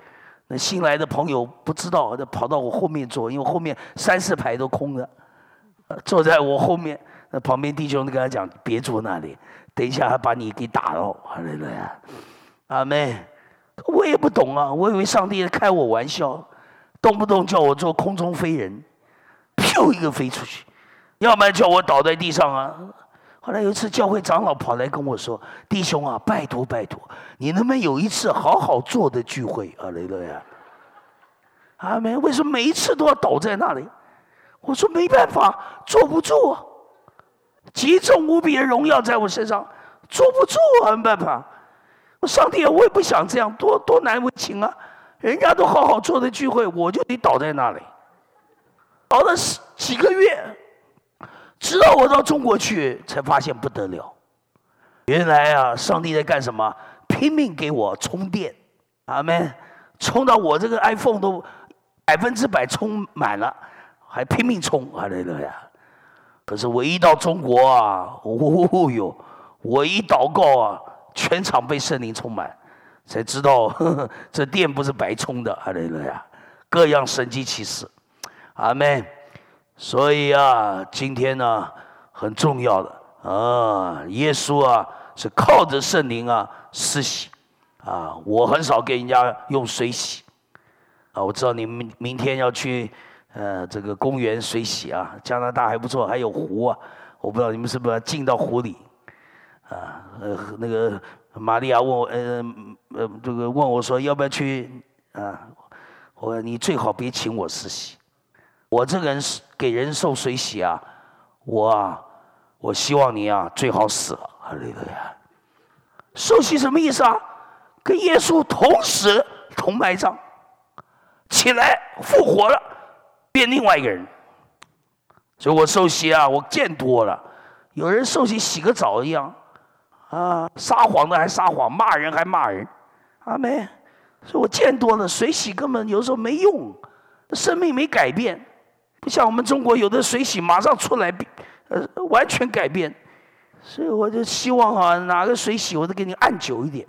那新来的朋友不知道，他跑到我后面坐，因为后面三四排都空的，坐在我后面。那旁边弟兄就跟他讲：“别坐那里，等一下他把你给打了。”哈利路亚，阿门。我也不懂啊，我以为上帝在开我玩笑，动不动叫我做空中飞人，咻一个飞出去，要不然叫我倒在地上啊。后来有一次教会长老跑来跟我说：“弟兄啊，拜托拜托，你能不能有一次好好做的聚会？”哈利路亚，阿门。为什么每一次都要倒在那里？我说没办法，坐不住啊。极重无比的荣耀在我身上，坐不住啊，没办法。上帝啊，我也不想这样，多多难为情啊！人家都好好做的聚会，我就得倒在那里，倒了几个月，直到我到中国去，才发现不得了。原来啊，上帝在干什么？拼命给我充电，阿们，充到我这个 iPhone 都百分之百充满了，还拼命充，哈利路亚！可是我一到中国啊，哦哟，我一祷告啊，全场被圣灵充满，才知道呵呵这电不是白充的，哈利路亚！各样神迹奇事，阿们。所以啊，今天呢很重要的啊，耶稣啊是靠着圣灵啊施洗啊，我很少给人家用水洗啊。我知道你们明天要去。呃，这个公园水洗啊，加拿大还不错，还有湖啊。我不知道你们是不是要进到湖里啊？呃，那个玛利亚问我，呃呃，这个问我说要不要去啊？我说你最好别请我施洗，我这个人是给人受水洗啊，我啊，我希望你啊最好死了。哈利路亚！受洗什么意思啊？跟耶稣同死同埋葬，起来复活了。变另外一个人，所以我受洗啊，我见多了，有人受洗洗个澡一样，啊，撒谎的还撒谎，骂人还骂人，阿们。所以我见多了，水洗根本有时候没用，生命没改变，不像我们中国有的水洗马上出来，呃，完全改变。所以我就希望啊，哪个水洗我都给你按久一点，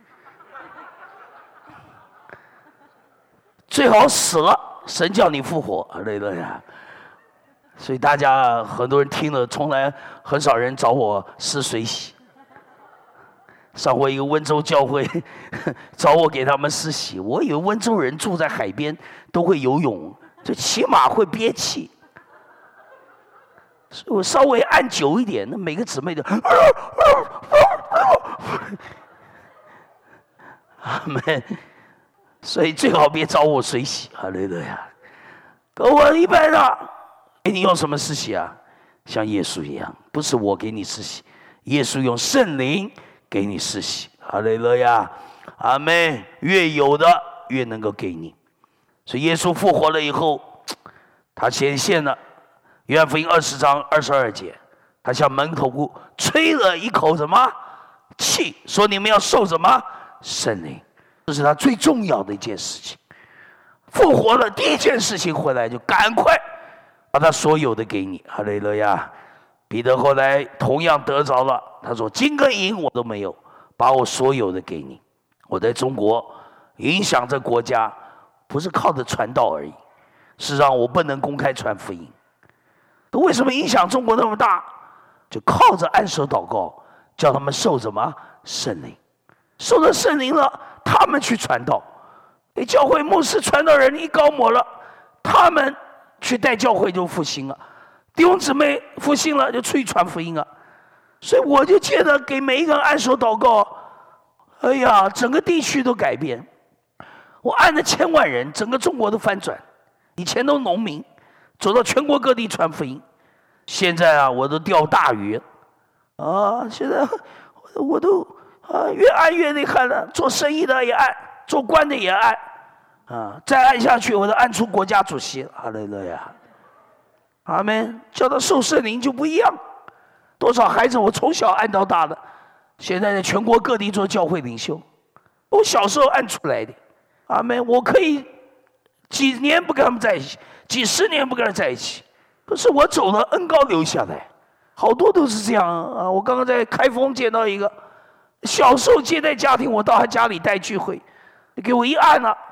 最好死了。神叫你复活，哈利路亚！所以大家很多人听了，从来很少人找我施水洗。上回一个温州教会找我给他们施洗，我以为温州人住在海边都会游泳，就起码会憋气。所以我稍微按久一点，那每个姊妹就，阿们。所以最好别找我水洗，哈利路亚！可我一般的，给你用什么施洗啊？像耶稣一样，不是我给你施洗，耶稣用圣灵给你施洗，哈利路亚！阿们。越有的越能够给你。所以耶稣复活了以后，他显现了。约翰福音二十章二十二节，他向门徒吹了一口什么气，说你们要受什么圣灵。这是他最重要的一件事情。复活了，第一件事情回来就赶快把他所有的给你，哈利路亚！彼得后来同样得着了，他说：“金跟银我都没有，把我所有的给你。”我在中国影响这国家，不是靠着传道而已，事实上我不能公开传福音。可为什么影响中国那么大？就靠着按手祷告，叫他们受什么圣灵，受了圣灵了。他们去传道，给教会牧师传道人一高抹了，他们去带教会就复兴了，弟兄姊妹复兴了就出去传福音了。所以我就接着给每一个人按手祷告，哎呀，整个地区都改变。我按了千万人，整个中国都翻转。以前都农民，走到全国各地传福音，现在啊，我都钓大鱼，啊，现在我都。啊，越按越厉害了，做生意的也按，做官的也按，啊，再按下去，我都按出国家主席，哈利路亚，阿们。叫他受圣灵就不一样，多少孩子我从小按到大的，现在在全国各地做教会领袖，我小时候按出来的，阿们。我可以几年不跟他们在一起，几十年不跟他们在一起，可是我走了，恩膏留下来，好多都是这样啊。我刚刚在开封见到一个。小时候接待家庭，我到他家里带聚会，给我一按了，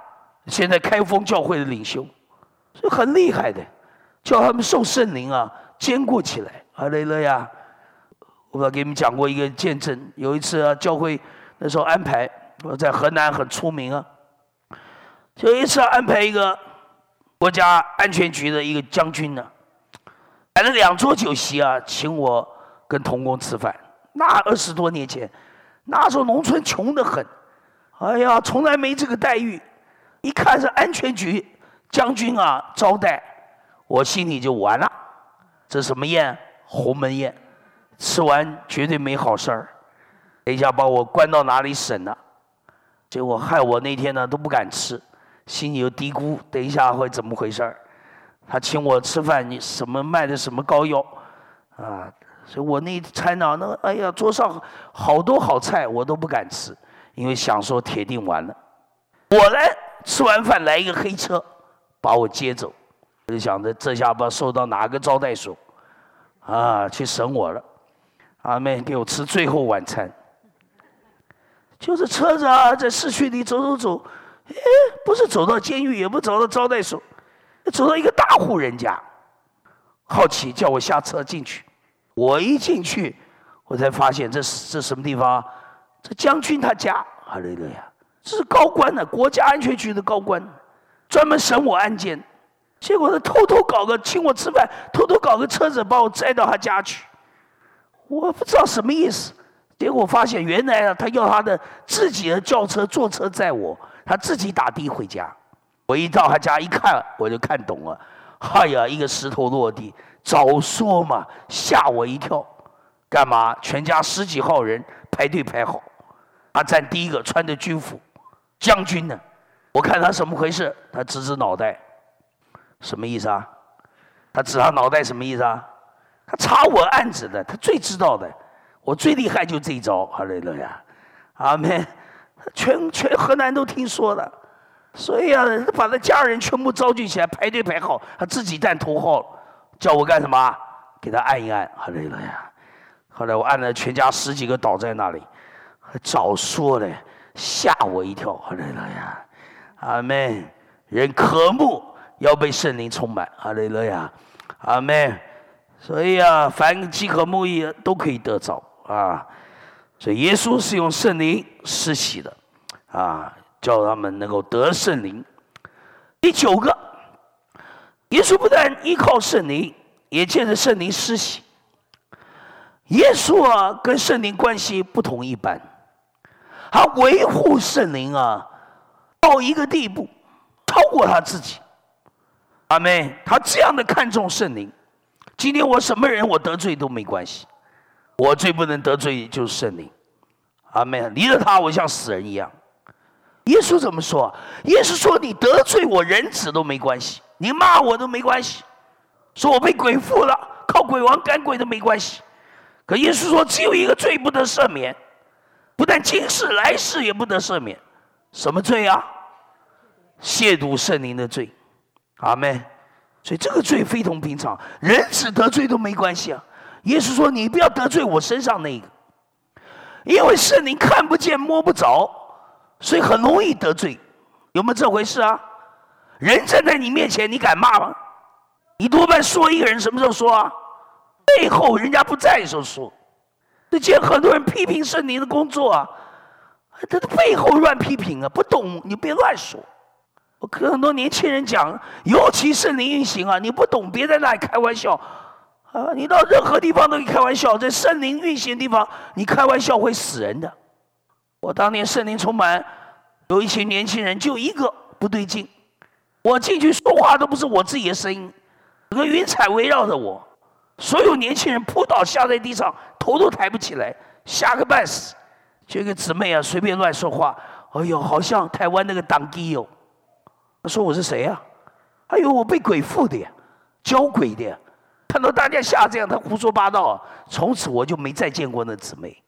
现在开封教会的领袖，所以很厉害的，叫他们受圣灵啊，坚固起来。哈利路亚！我不知道给你们讲过一个见证，有一次啊，教会那时候安排，我在河南很出名啊，有一次、啊、安排一个国家安全局的一个将军呢、啊，摆了两桌酒席啊，请我跟同工吃饭。那二十多年前，那时候农村穷得很，哎呀，从来没这个待遇。一看是安全局将军啊招待，我心里就完了。这什么宴？鸿门宴，吃完绝对没好事儿。等一下把我关到哪里审了？结果害我那天呢都不敢吃，心里有嘀咕，等一下会怎么回事儿？他请我吃饭，你什么卖的什么膏药啊？所以我那餐呢，那哎呀，桌上好多好菜，我都不敢吃，因为想说铁定完了。果然吃完饭来一个黑车，把我接走。我就想着这下不知道受到哪个招待所，啊，去审我了。阿妹给我吃最后晚餐，就是车子啊，在市区里走走走，哎，不是走到监狱，也不走到招待所，走到一个大户人家。好奇叫我下车进去。我一进去，我才发现这是这什么地方啊？这将军他家，哈利路亚，这是高官呢、啊，国家安全局的高官，专门审我案件。结果他偷偷搞个请我吃饭，偷偷搞个车子把我载到他家去，我不知道什么意思。结果发现原来啊，他要他的自己的轿车坐车载我，他自己打的回家。我一到他家一看，我就看懂了。哎呀，一个石头落地，早说嘛，吓我一跳。干嘛？全家十几号人排队排好，他站第一个，穿着军服，将军呢。我看他什么回事，他指指脑袋，什么意思啊？他指他脑袋什么意思啊？他查我案子的，他最知道的。我最厉害就这一招，哈利路亚，阿们，全全河南都听说了。所以啊，把他家人全部召集起来，排队排好，他自己站头号，叫我干什么？给他按一按，哈利路亚。后来我按了，全家十几个倒在那里，早说了，吓我一跳，哈利路亚，阿们。人渴慕要被圣灵充满，哈利路亚，阿们。所以啊，凡饥渴慕义都可以得着啊。所以耶稣是用圣灵施洗的啊。叫他们能够得圣灵。第九个，耶稣不但依靠圣灵，也借着圣灵施洗。耶稣啊，跟圣灵关系不同一般，他维护圣灵啊，到一个地步，超过他自己。阿们，他这样的看重圣灵。今天我什么人我得罪都没关系，我最不能得罪就是圣灵。阿们，离了他，我像死人一样。耶稣怎么说？耶稣说：“你得罪我人子都没关系，你骂我都没关系，说我被鬼附了，靠鬼王赶鬼都没关系。可耶稣说，只有一个罪不得赦免，不但今世来世也不得赦免。什么罪啊？亵渎圣灵的罪。阿们。所以这个罪非同平常，人子得罪都没关系啊。耶稣说，你不要得罪我身上那个，因为圣灵看不见摸不着。”所以很容易得罪，有没有这回事啊？人站在你面前，你敢骂吗？你多半说一个人什么时候说啊？背后人家不在的时候说。这今天很多人批评圣灵的工作啊，他的背后乱批评啊，不懂你别乱说。我跟很多年轻人讲，尤其圣灵运行啊，你不懂别在那里开玩笑啊！你到任何地方都可以开玩笑，在圣灵运行的地方，你开玩笑会死人的。我当年圣灵充满，有一群年轻人，就一个不对劲。我进去说话都不是我自己的声音，整个云彩围绕着我，所有年轻人扑倒下在地上，头都抬不起来，吓个半死。这个姊妹啊，随便乱说话，哎呦，好像台湾那个党基友。他说我是谁啊？哎呦，我被鬼附的呀，教鬼的呀。看到大家吓这样，他胡说八道啊。从此我就没再见过那姊妹。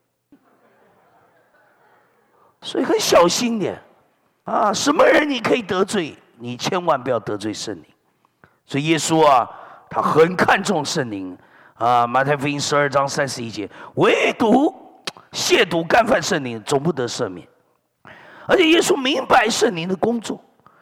所以很小心点啊！什么人你可以得罪，你千万不要得罪圣灵。所以耶稣啊，他很看重圣灵啊。马太福音十二章三十一节，唯独亵渎干犯圣灵，总不得赦免。而且耶稣明白圣灵的工作，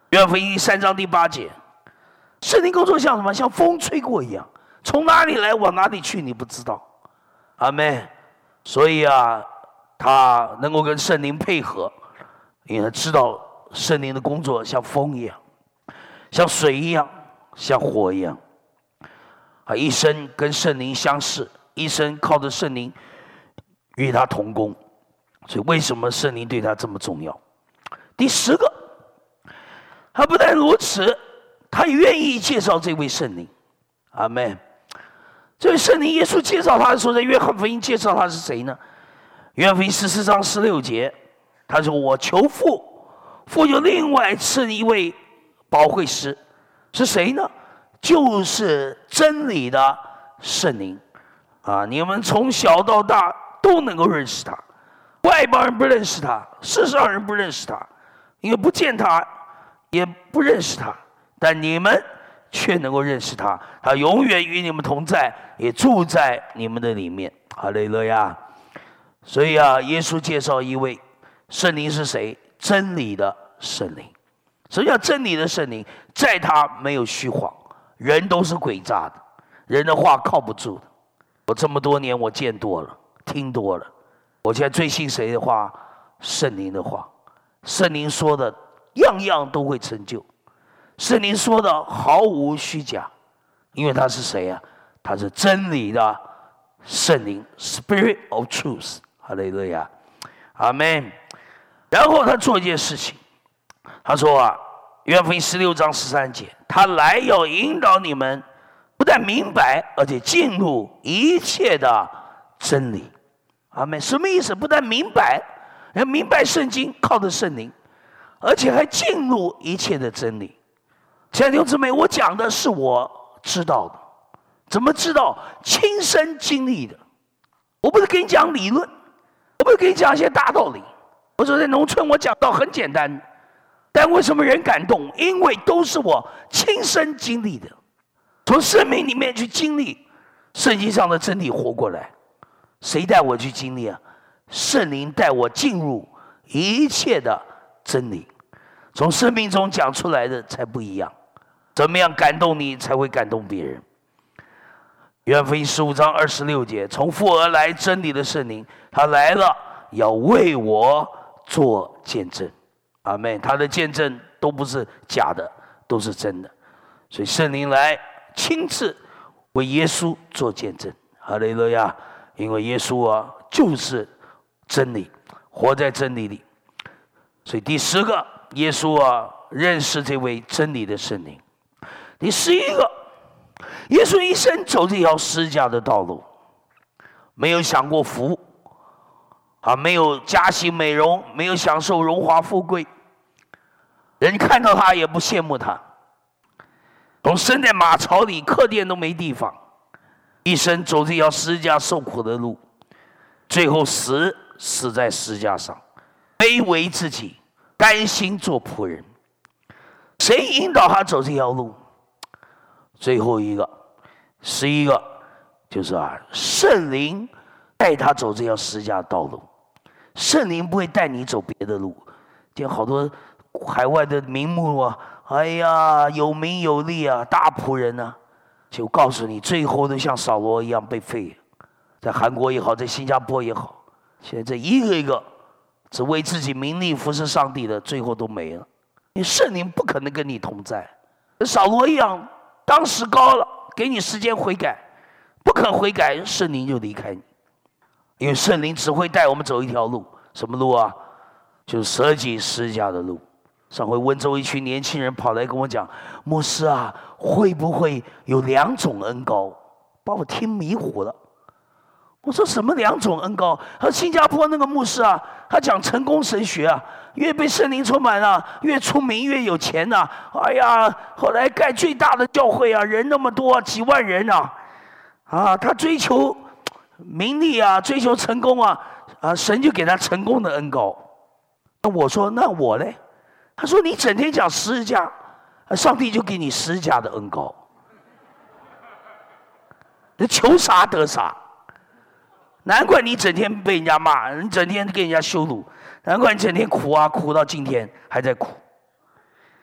约翰福音三章第八节，圣灵工作像什么？像风吹过一样，从哪里来往哪里去，你不知道。阿们。所以啊，他能够跟圣灵配合，因为他知道圣灵的工作像风一样，像水一样，像火一样。啊，一生跟圣灵相似，一生靠着圣灵与他同工。所以为什么圣灵对他这么重要？第十个，他不但如此，他也愿意介绍这位圣灵。阿们。这位圣灵，耶稣介绍他的时候，在约翰福音介绍他是谁呢？约翰福音十四章十六节，他说：“我求父，父就另外赐一位保惠师，是谁呢？就是真理的圣灵。啊，你们从小到大都能够认识他，外邦人不认识他，世上人不认识他，因为不见他，也不认识他，但你们却能够认识他，他永远与你们同在，也住在你们的里面。哈利路亚！所以啊，耶稣介绍一位圣灵是谁？真理的圣灵。什么叫真理的圣灵？在他没有虚谎，人都是诡诈的，人的话靠不住的。我这么多年，我见多了，听多了，我现在最信谁的话？圣灵的话。圣灵说的，样样都会成就。圣灵说的毫无虚假，因为他是谁啊？他是真理的圣灵 ，Spirit of Truth。哈利路亚，阿们。然后他做一件事情，他说啊，约翰福音十六章十三节，他来要引导你们，不但明白，而且进入一切的真理。阿们。什么意思？不但明白，要明白圣经，靠着圣灵，而且还进入一切的真理。亲爱的弟兄姊妹，我讲的是我知道的，怎么知道？亲身经历的。我不是跟你讲理论，我不是跟你讲一些大道理。我说在农村，我讲到很简单，但为什么人感动？因为都是我亲身经历的，从生命里面去经历圣经上的真理活过来。谁带我去经历啊？圣灵带我进入一切的真理，从生命中讲出来的才不一样。怎么样感动你，才会感动别人？约翰福音十五章二十六节，从父而来真理的圣灵，他来了，要为我做见证。阿们。他的见证都不是假的，都是真的。所以圣灵来亲自为耶稣做见证。哈利路亚！因为耶稣啊，就是真理，活在真理里。所以第十个，耶稣啊，认识这位真理的圣灵。第十一个，耶稣一生走这条十字架的道路，没有享过福啊，没有加薪美容，没有享受荣华富贵，人看到他也不羡慕他。从生在马槽里，客店都没地方，一生走这条十字架受苦的路，最后死死在十字架上，卑微自己，甘心做仆人。谁引导他走这条路？最后一个，十一个，就是啊，圣灵带他走这条十字架道路。圣灵不会带你走别的路。就好多海外的名目啊，哎呀，有名有利啊，大仆人啊，就告诉你，最后都像扫罗一样被废。在韩国也好，在新加坡也好，现在这一个一个只为自己名利服侍上帝的，最后都没了。因为圣灵不可能跟你同在，跟扫罗一样，当时高了，给你时间悔改，不肯悔改，圣灵就离开你。因为圣灵只会带我们走一条路，什么路啊？就是舍己十字架的路。上回温州一群年轻人跑来跟我讲，牧师啊，会不会有两种恩膏？把我听迷糊了。我说什么两种恩膏？他说新加坡那个牧师啊，他讲成功神学啊，越被圣灵充满啊，越出名越有钱啊。哎呀，后来盖最大的教会啊，人那么多，几万人啊，啊，他追求名利啊，追求成功啊，啊，神就给他成功的恩膏。那我说那我嘞？他说你整天讲十字架，上帝就给你十字架的恩膏。你求啥得啥。难怪你整天被人家骂，你整天跟人家羞辱，难怪你整天苦啊，苦到今天还在苦。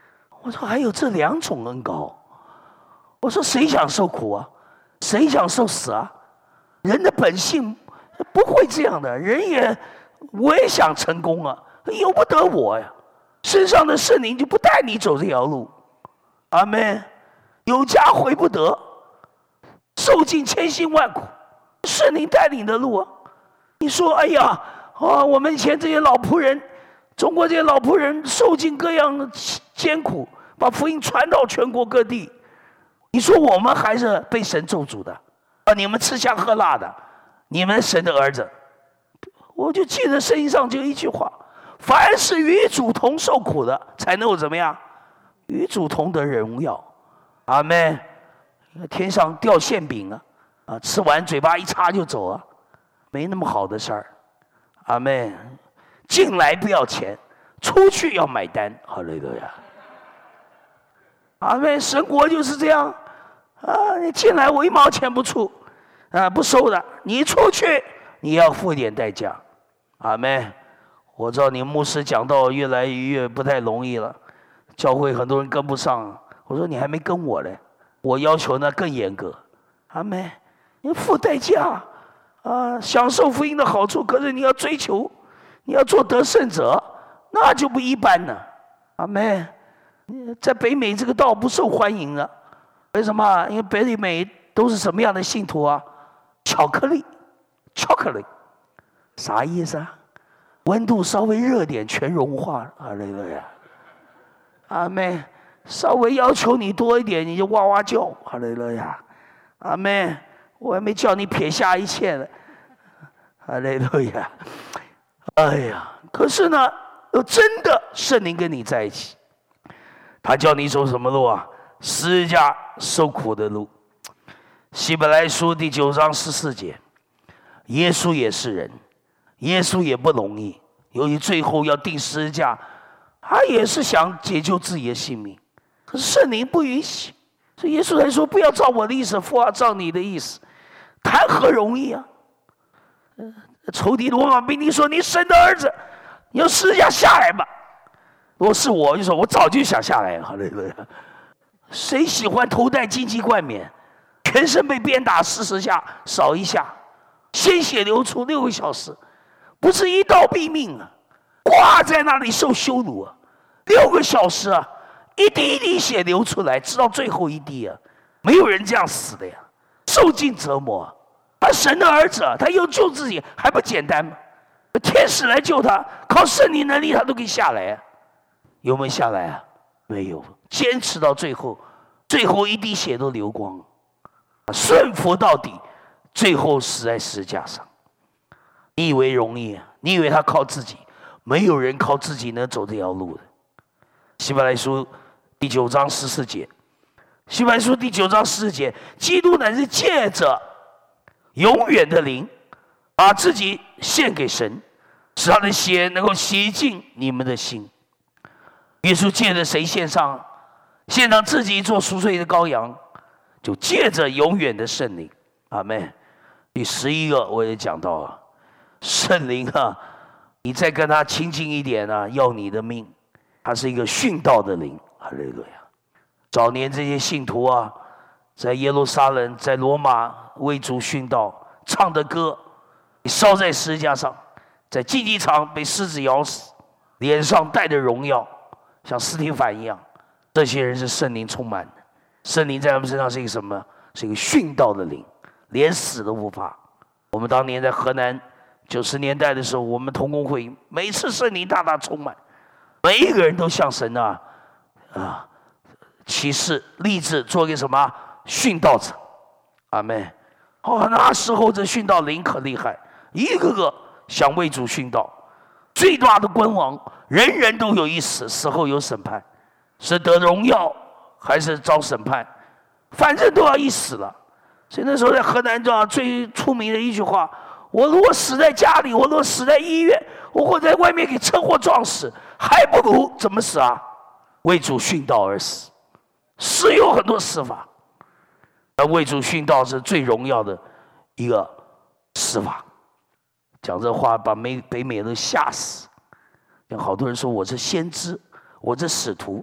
我说还有这两种恩膏，我说谁想受苦啊？谁想受死啊？人的本性不会这样的，人也我也想成功啊，由不得我呀。身上的圣灵就不带你走这条路，阿们。有家回不得，受尽千辛万苦，圣灵带领的路啊。你说，哎呀，啊，我们以前这些老仆人，中国这些老仆人受尽各样的艰苦，把福音传到全国各地。你说我们还是被神咒诅的啊？你们吃香喝辣的，你们神的儿子。我就记得圣经上就一句话：凡是与主同受苦的，才能够怎么样？与主同得荣耀。阿们。天上掉馅饼啊，啊，吃完嘴巴一插就走啊，没那么好的事儿。阿们。进来不要钱，出去要买单。哈利路亚。阿们。神国就是这样啊，你进来我一毛钱不出，啊，不收的。你出去你要付点代价。阿们。我知道你牧师讲道越来越不太容易了，教会很多人跟不上。我说你还没跟我嘞，我要求呢更严格。阿们。你付代价啊，享受福音的好处，可是你要追求，你要做得胜者，那就不一般了。阿们。在北美这个道不受欢迎了，为什么？因为北美都是什么样的信徒啊？巧克力，巧克力，啥意思啊？温度稍微热点，全融化了。哈利路亚。阿们。稍微要求你多一点，你就哇哇叫。哈利路亚。阿们。我还没叫你撇下一切呢。哈利路亚。哎呀，可是呢，有真的圣灵跟你在一起，他叫你走什么路啊？十字架受苦的路。希伯来书第九章十四节，耶稣也是人，耶稣也不容易，由于最后要钉十字架，他也是想解救自己的性命，可是圣灵不允许，所以耶稣才说：“不要照我的意思，父啊，照你的意思。”谈何容易啊！仇敌罗马兵丁说：“你神的儿子，你要十字架下来吧。”如果是我，就说我早就想下来。好了，谁喜欢头戴荆棘冠冕，全身被鞭打四十下，少一下，鲜血流出六个小时，不是一刀毙命啊，挂在那里受羞辱啊，六个小时啊，一滴一滴血流出来，直到最后一滴啊，没有人这样死的呀，受尽折磨啊。他神的儿子，他又救自己，还不简单吗？天使来救他，靠圣灵能力，他都可以下来啊。有没有下来啊？没有，坚持到最后，最后一滴血都流光，顺服到底，最后死在十字架上。你以为容易啊？你以为他靠自己？没有人靠自己能走这条路的。希伯来书第九章十四节，希伯来书第九章十四节，基督乃是借着永远的灵，把自己献给神，使他的血能够洗净你们的心。耶稣借着谁献上？献上自己做赎罪的羔羊，就借着永远的圣灵。阿们。第十一个我也讲到了，圣灵啊，你再跟他亲近一点啊，要你的命。他是一个殉道的灵。哈利路亚。早年这些信徒啊，在耶路撒冷，在罗马为主殉道，唱的歌烧在十字架上，在竞技场被狮子咬死，脸上带着荣耀，像司提反一样。这些人是圣灵充满的，圣灵在他们身上是一个什么？是一个殉道的灵，连死都不怕。我们当年在河南九十年代的时候，我们同工会每次圣灵大大充满，每一个人都向神啊啊启示立志做一个什么殉道者。阿们。哦，那时候这殉道灵可厉害，一个个想为主殉道。最大的君王，人人都有一死，死后有审判，是得荣耀还是遭审判，反正都要一死了。所以那时候在河南庄最出名的一句话：我如果死在家里，我如果死在医院，我或在外面给车祸撞死，还不如怎么死啊？为主殉道而死。死有很多死法，而为主殉道是最荣耀的一个死法。讲这话把美北美都吓死。有好多人说我是先知，我是使徒，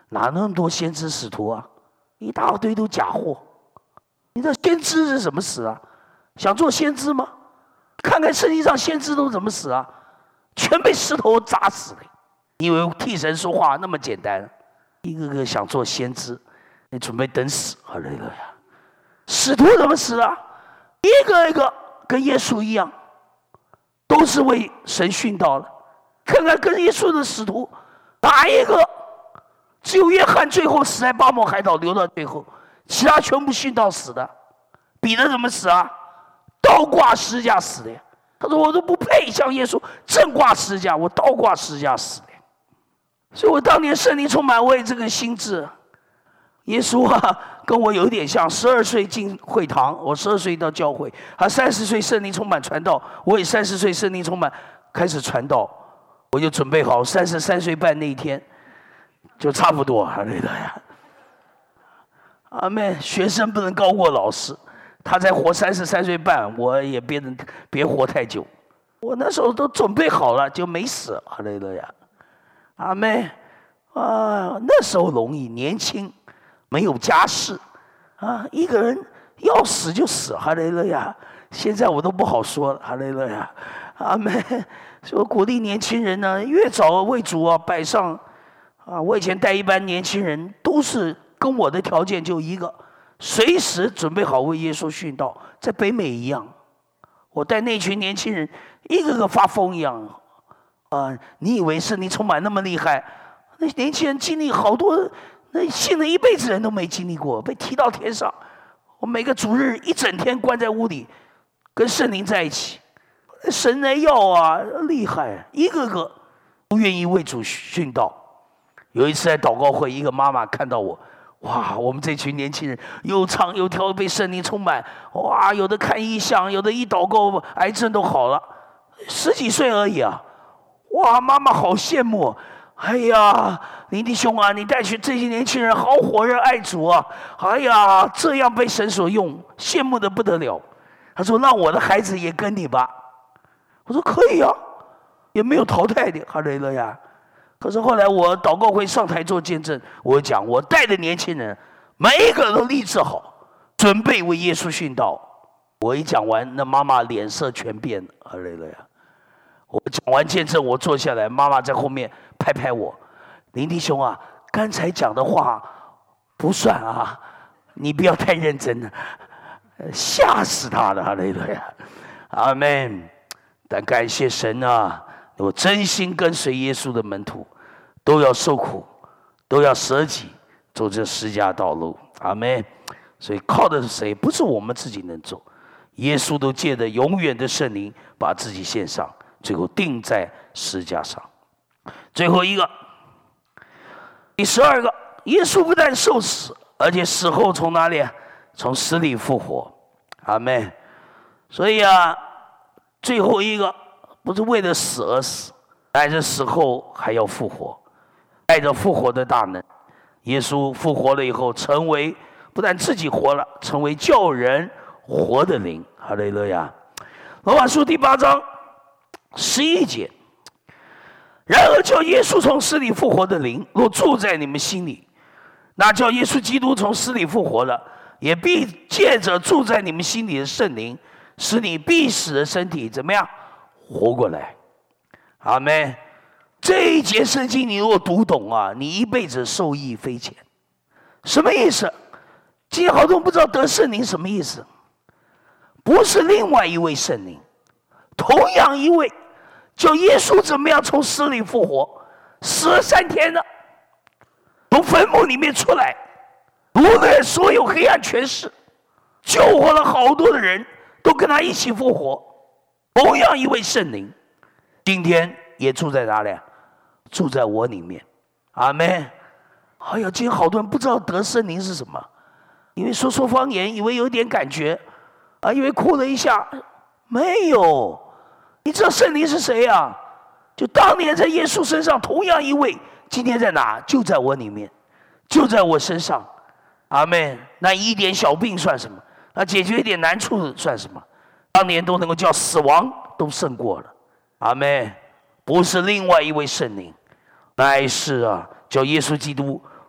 哪那么多先知使徒啊？一大堆都假货。你这先知是怎么死啊？想做先知吗？看看圣经上先知都怎么死啊？全被石头砸死了。你以为替神说话那么简单？一个个想做先知，你准备等死。哈利路亚！使徒怎么死啊？一个一个跟耶稣一样，都是为神殉道了。看看跟耶稣的使徒，哪一个？只有约翰最后死在巴莫海岛，留到最后，其他全部殉道死的。彼得怎么死啊？倒挂十字架死的呀。他说：“我都不配像耶稣正挂十字架，我倒挂十字架死的。”所以我当年圣灵充满，我也这个心智。耶稣啊，跟我有一点像，十二岁进会堂，我十二岁到教会，他三十岁圣灵充满传道，我也三十岁圣灵充满开始传道，我就准备好三十三岁半那一天，就差不多。哈利路亚，阿们。学生不能高过老师，他才活三十三岁半，我也别能别活太久。我那时候都准备好了，就没死。哈利路亚，阿们。啊，那时候容易，年轻。没有家室，啊，一个人要死就死，哈利路亚！现在我都不好说了，哈利路亚，阿们。所以我鼓励年轻人呢，越早为主啊摆上啊。我以前带一班年轻人，都是跟我的条件就一个，随时准备好为耶稣殉道，在北美一样。我带那群年轻人，一个个发疯一样，啊，你以为是你充满那么厉害？那年轻人经历好多。那信了一辈子人都没经历过，被提到天上。我每个主日一整天关在屋里，跟圣灵在一起。神来要啊，厉害，一个个都愿意为主殉道。有一次在祷告会，一个妈妈看到我，哇，我们这群年轻人又唱又跳，被圣灵充满，哇，有的看异象，有的一祷告癌症都好了，十几岁而已啊，哇，妈妈好羡慕。哎呀，林弟兄啊，你带去这些年轻人好火热爱主啊！哎呀，这样被神所用，羡慕的不得了。他说：“让我的孩子也跟你吧。”我说：“可以啊，也没有淘汰的，哈利路亚。”可是后来我祷告会上台做见证，我讲我带的年轻人每一个都立志好，准备为耶稣殉道。我一讲完，那妈妈脸色全变了，哈利路亚。我讲完见证，我坐下来，妈妈在后面拍拍我：“林弟兄啊，刚才讲的话不算啊，你不要太认真了。”吓死他了，哈利路亚，阿们。但感谢神啊，我真心跟随耶稣的门徒，都要受苦，都要舍己，走这十架道路，阿们。所以靠的是谁？不是我们自己能走，耶稣都借着永远的圣灵把自己献上。最后钉在十字架上。最后一个，第十二个，耶稣不但受死，而且死后从哪里？从死里复活。阿们。所以啊，最后一个不是为了死而死，带着死后还要复活，带着复活的大能。耶稣复活了以后，成为不但自己活了，成为叫人活的灵。哈利路亚。罗马书第八章十一节，然而叫耶稣从死里复活的灵，若住在你们心里，那叫耶稣基督从死里复活了，也必借着住在你们心里的圣灵，使你必死的身体怎么样活过来。阿们。这一节圣经你如果读懂啊，你一辈子受益匪浅。什么意思？今天好多人不知道得圣灵什么意思，不是另外一位圣灵，同样一位叫耶稣怎么样从死里复活，死了三天了，从坟墓里面出来，掳掠所有黑暗权势，救活了好多的人，都跟他一起复活。同样一位圣灵，今天也住在哪里？住在我里面。阿们。哎呀，今天好多人不知道得圣灵是什么，因为说说方言，以为有点感觉啊，因为哭了一下，没有。你知道圣灵是谁啊？就当年在耶稣身上同样一位，今天在哪？就在我里面，就在我身上。阿们。那一点小病算什么？那解决一点难处算什么？当年都能够叫死亡都胜过了。阿们。不是另外一位圣灵，乃是啊，叫耶稣基督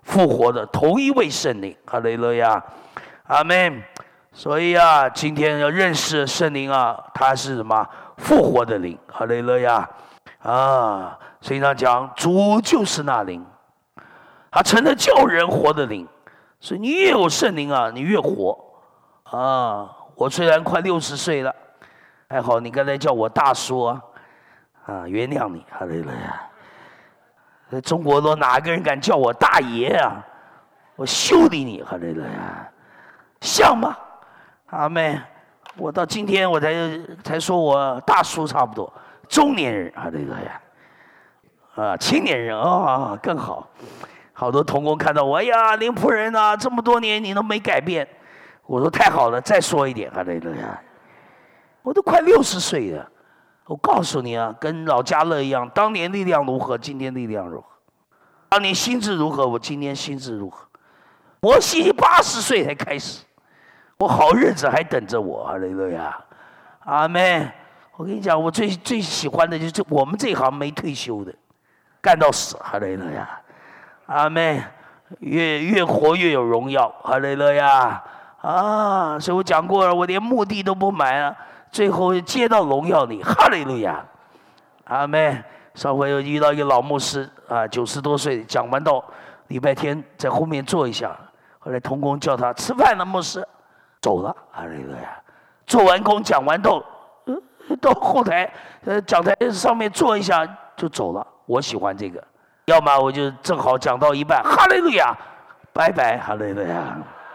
复活的同一位圣灵。哈利路亚，阿们。所以啊，今天要认识圣灵啊，他是什么？复活的灵。哈利路亚啊！圣经上讲，主就是那灵，他成了叫人活的灵。所以你越有圣灵啊，你越活啊！我虽然快六十岁了，还好你刚才叫我大叔啊，啊，原谅你。哈利路亚！在中国都哪个人敢叫我大爷啊？我修理你！哈利路亚！像吗？阿妹，我到今天我才才说我大叔差不多，中年人。哈利路亚！啊，青年人啊、哦，更好。好多同工看到我，哎呀，林仆人啊，这么多年你都没改变。我说太好了，再说一点。哈利路亚！我都快六十岁了，我告诉你啊，跟老家乐一样，当年力量如何，今天力量如何；当年心智如何，我今天心智如何。摩西八十岁才开始，我好日子还等着我。哈利路亚，阿们。我跟你讲，我最最喜欢的就是我们这行没退休的，干到死。哈利路亚，阿们。越越活越有荣耀。哈利路亚啊！所以我讲过了，我连墓地都不买了，最后接到荣耀里。哈利路亚，阿们。上回又遇到一个老牧师啊，九十多岁，讲完道，礼拜天在后面坐一下。后来同工叫他吃饭了，牧师走了。哈利路亚！做完工讲完道，呃，到后台呃讲台上面坐一下就走了。我喜欢这个，要么我就正好讲到一半，哈利路亚，拜拜。哈利路亚！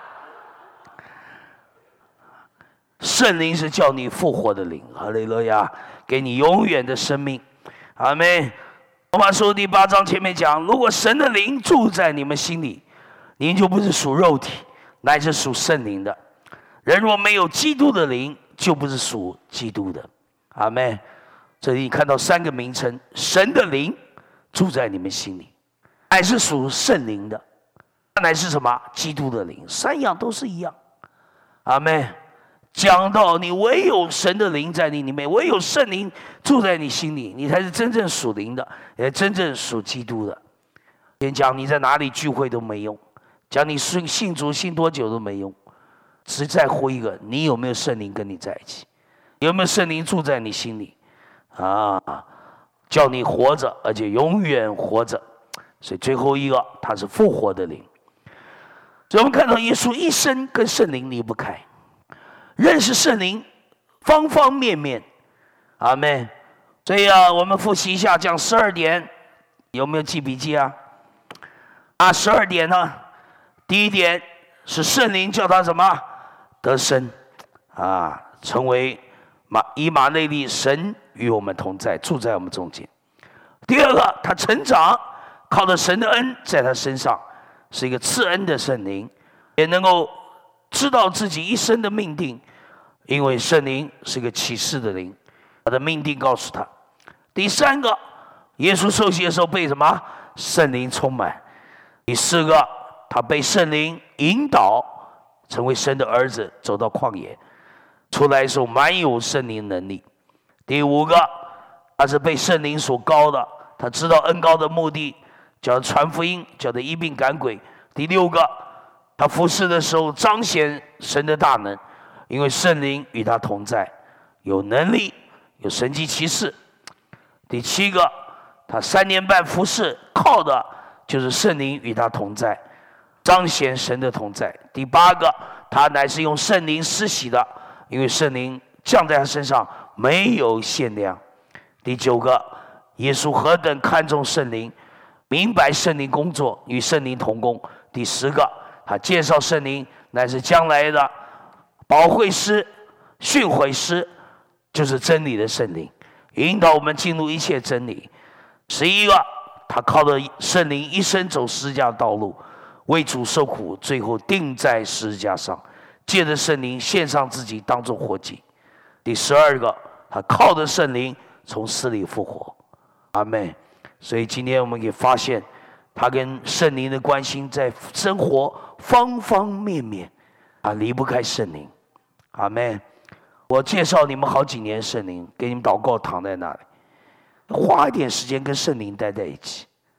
圣灵是叫你复活的灵。哈利路亚，给你永远的生命。阿们。罗马书第八章前面讲，如果神的灵住在你们心里，您就不是属肉体，乃是属圣灵的。人若没有基督的灵，就不是属基督的。阿们。这里看到三个名称，神的灵住在你们心里，乃是属圣灵的，乃是什么？基督的灵，三样都是一样。阿们。讲到你唯有神的灵在你里面，唯有圣灵住在你心里，你才是真正属灵的，也真正属基督的。先讲你在哪里聚会都没用，讲你信信主信多久都没用，只在乎一个，你有没有圣灵跟你在一起，有没有圣灵住在你心里啊？叫你活着，而且永远活着。所以最后一个，他是复活的灵。所以我们看到耶稣一生跟圣灵离不开。认识圣灵，方方面面。阿们。所以啊，我们复习一下，讲十二点，有没有记笔记啊？啊，十二点呢，第一点是圣灵叫他什么？得生啊，成为马以马内利，神与我们同在，住在我们中间。第二个，他成长，靠着神的恩在他身上，是一个赐恩的圣灵，也能够知道自己一生的命定，因为圣灵是个启示的灵，他的命定告诉他。第三个，耶稣受洗的时候被什么？圣灵充满。第四个，他被圣灵引导，成为神的儿子，走到旷野，出来的时候满有圣灵能力。第五个，他是被圣灵所膏的，他知道恩膏的目的，叫他传福音，叫他医病赶鬼。第六个，他服侍的时候彰显神的大能，因为圣灵与他同在，有能力，有神迹奇事。第七个，他三年半服侍，靠的就是圣灵与他同在，彰显神的同在。第八个，他乃是用圣灵施洗的，因为圣灵降在他身上没有限量。第九个，耶稣何等看重圣灵，明白圣灵工作，与圣灵同工。第十个，他介绍圣灵乃是将来的保惠师、训诲师，就是真理的圣灵，引导我们进入一切真理。十一个，他靠着圣灵一生走十字架的道路，为主受苦，最后钉在十字架上，借着圣灵献上自己当作活祭。第十二个，他靠着圣灵从死里复活。阿们。所以今天我们可以发现，他跟圣灵的关系在生活方方面面啊，离不开圣灵。阿们。我介绍你们好几年圣灵，给你们祷告，躺在那里，花一点时间跟圣灵待在一起，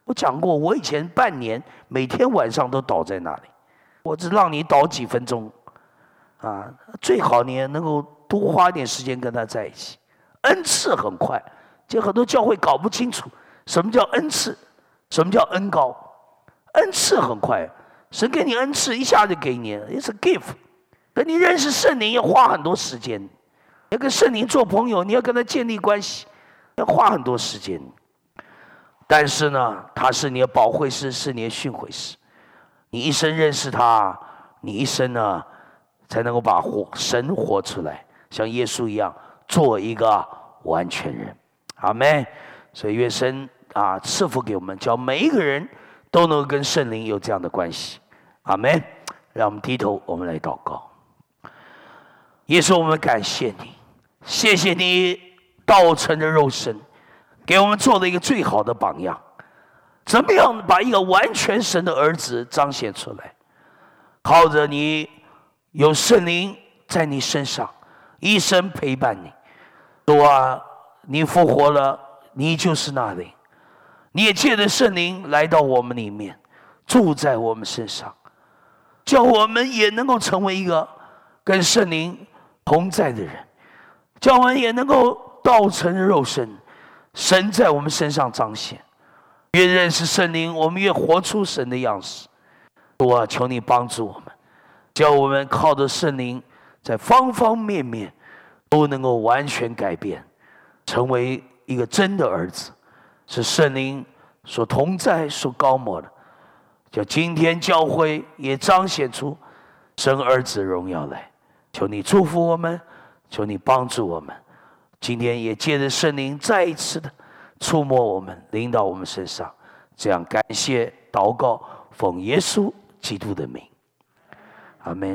我讲过，我以前半年每天晚上都倒在那里，我只让你倒几分钟，啊，最好你也能够多花点时间跟他在一起。恩赐很快，就很多教会搞不清楚什么叫恩赐，什么叫恩高。恩赐很快，神给你恩赐一下就给你了 ，it's a gift。等你认识圣灵要花很多时间，要跟圣灵做朋友，你要跟他建立关系，要花很多时间。但是呢，他是你的保惠师，是你的训诲师。你一生认识他，你一生呢才能够把活神活出来，像耶稣一样做一个完全人。阿们。所以愿神啊赐福给我们，叫每一个人都能够跟圣灵有这样的关系。阿们。让我们低头，我们来祷告。耶稣，我们感谢你，谢谢你道成的肉身，给我们做了一个最好的榜样。怎么样把一个完全神的儿子彰显出来？靠着你有圣灵在你身上，一生陪伴你。主啊，你复活了，你就是那灵，你也借着圣灵来到我们里面，住在我们身上，叫我们也能够成为一个跟圣灵同在的人，叫我们也能够道成肉身，神在我们身上彰显。越认识圣灵，我们越活出神的样式。主啊，求你帮助我们，叫我们靠着圣灵，在方方面面都能够完全改变，成为一个真的儿子，是圣灵所同在、所高摩的。叫今天教会也彰显出神儿子的荣耀来。求你祝福我们，求你帮助我们。今天也借着圣灵再一次的触摸我们，领导我们身上。这样感谢祷告，奉耶稣基督的名，阿们。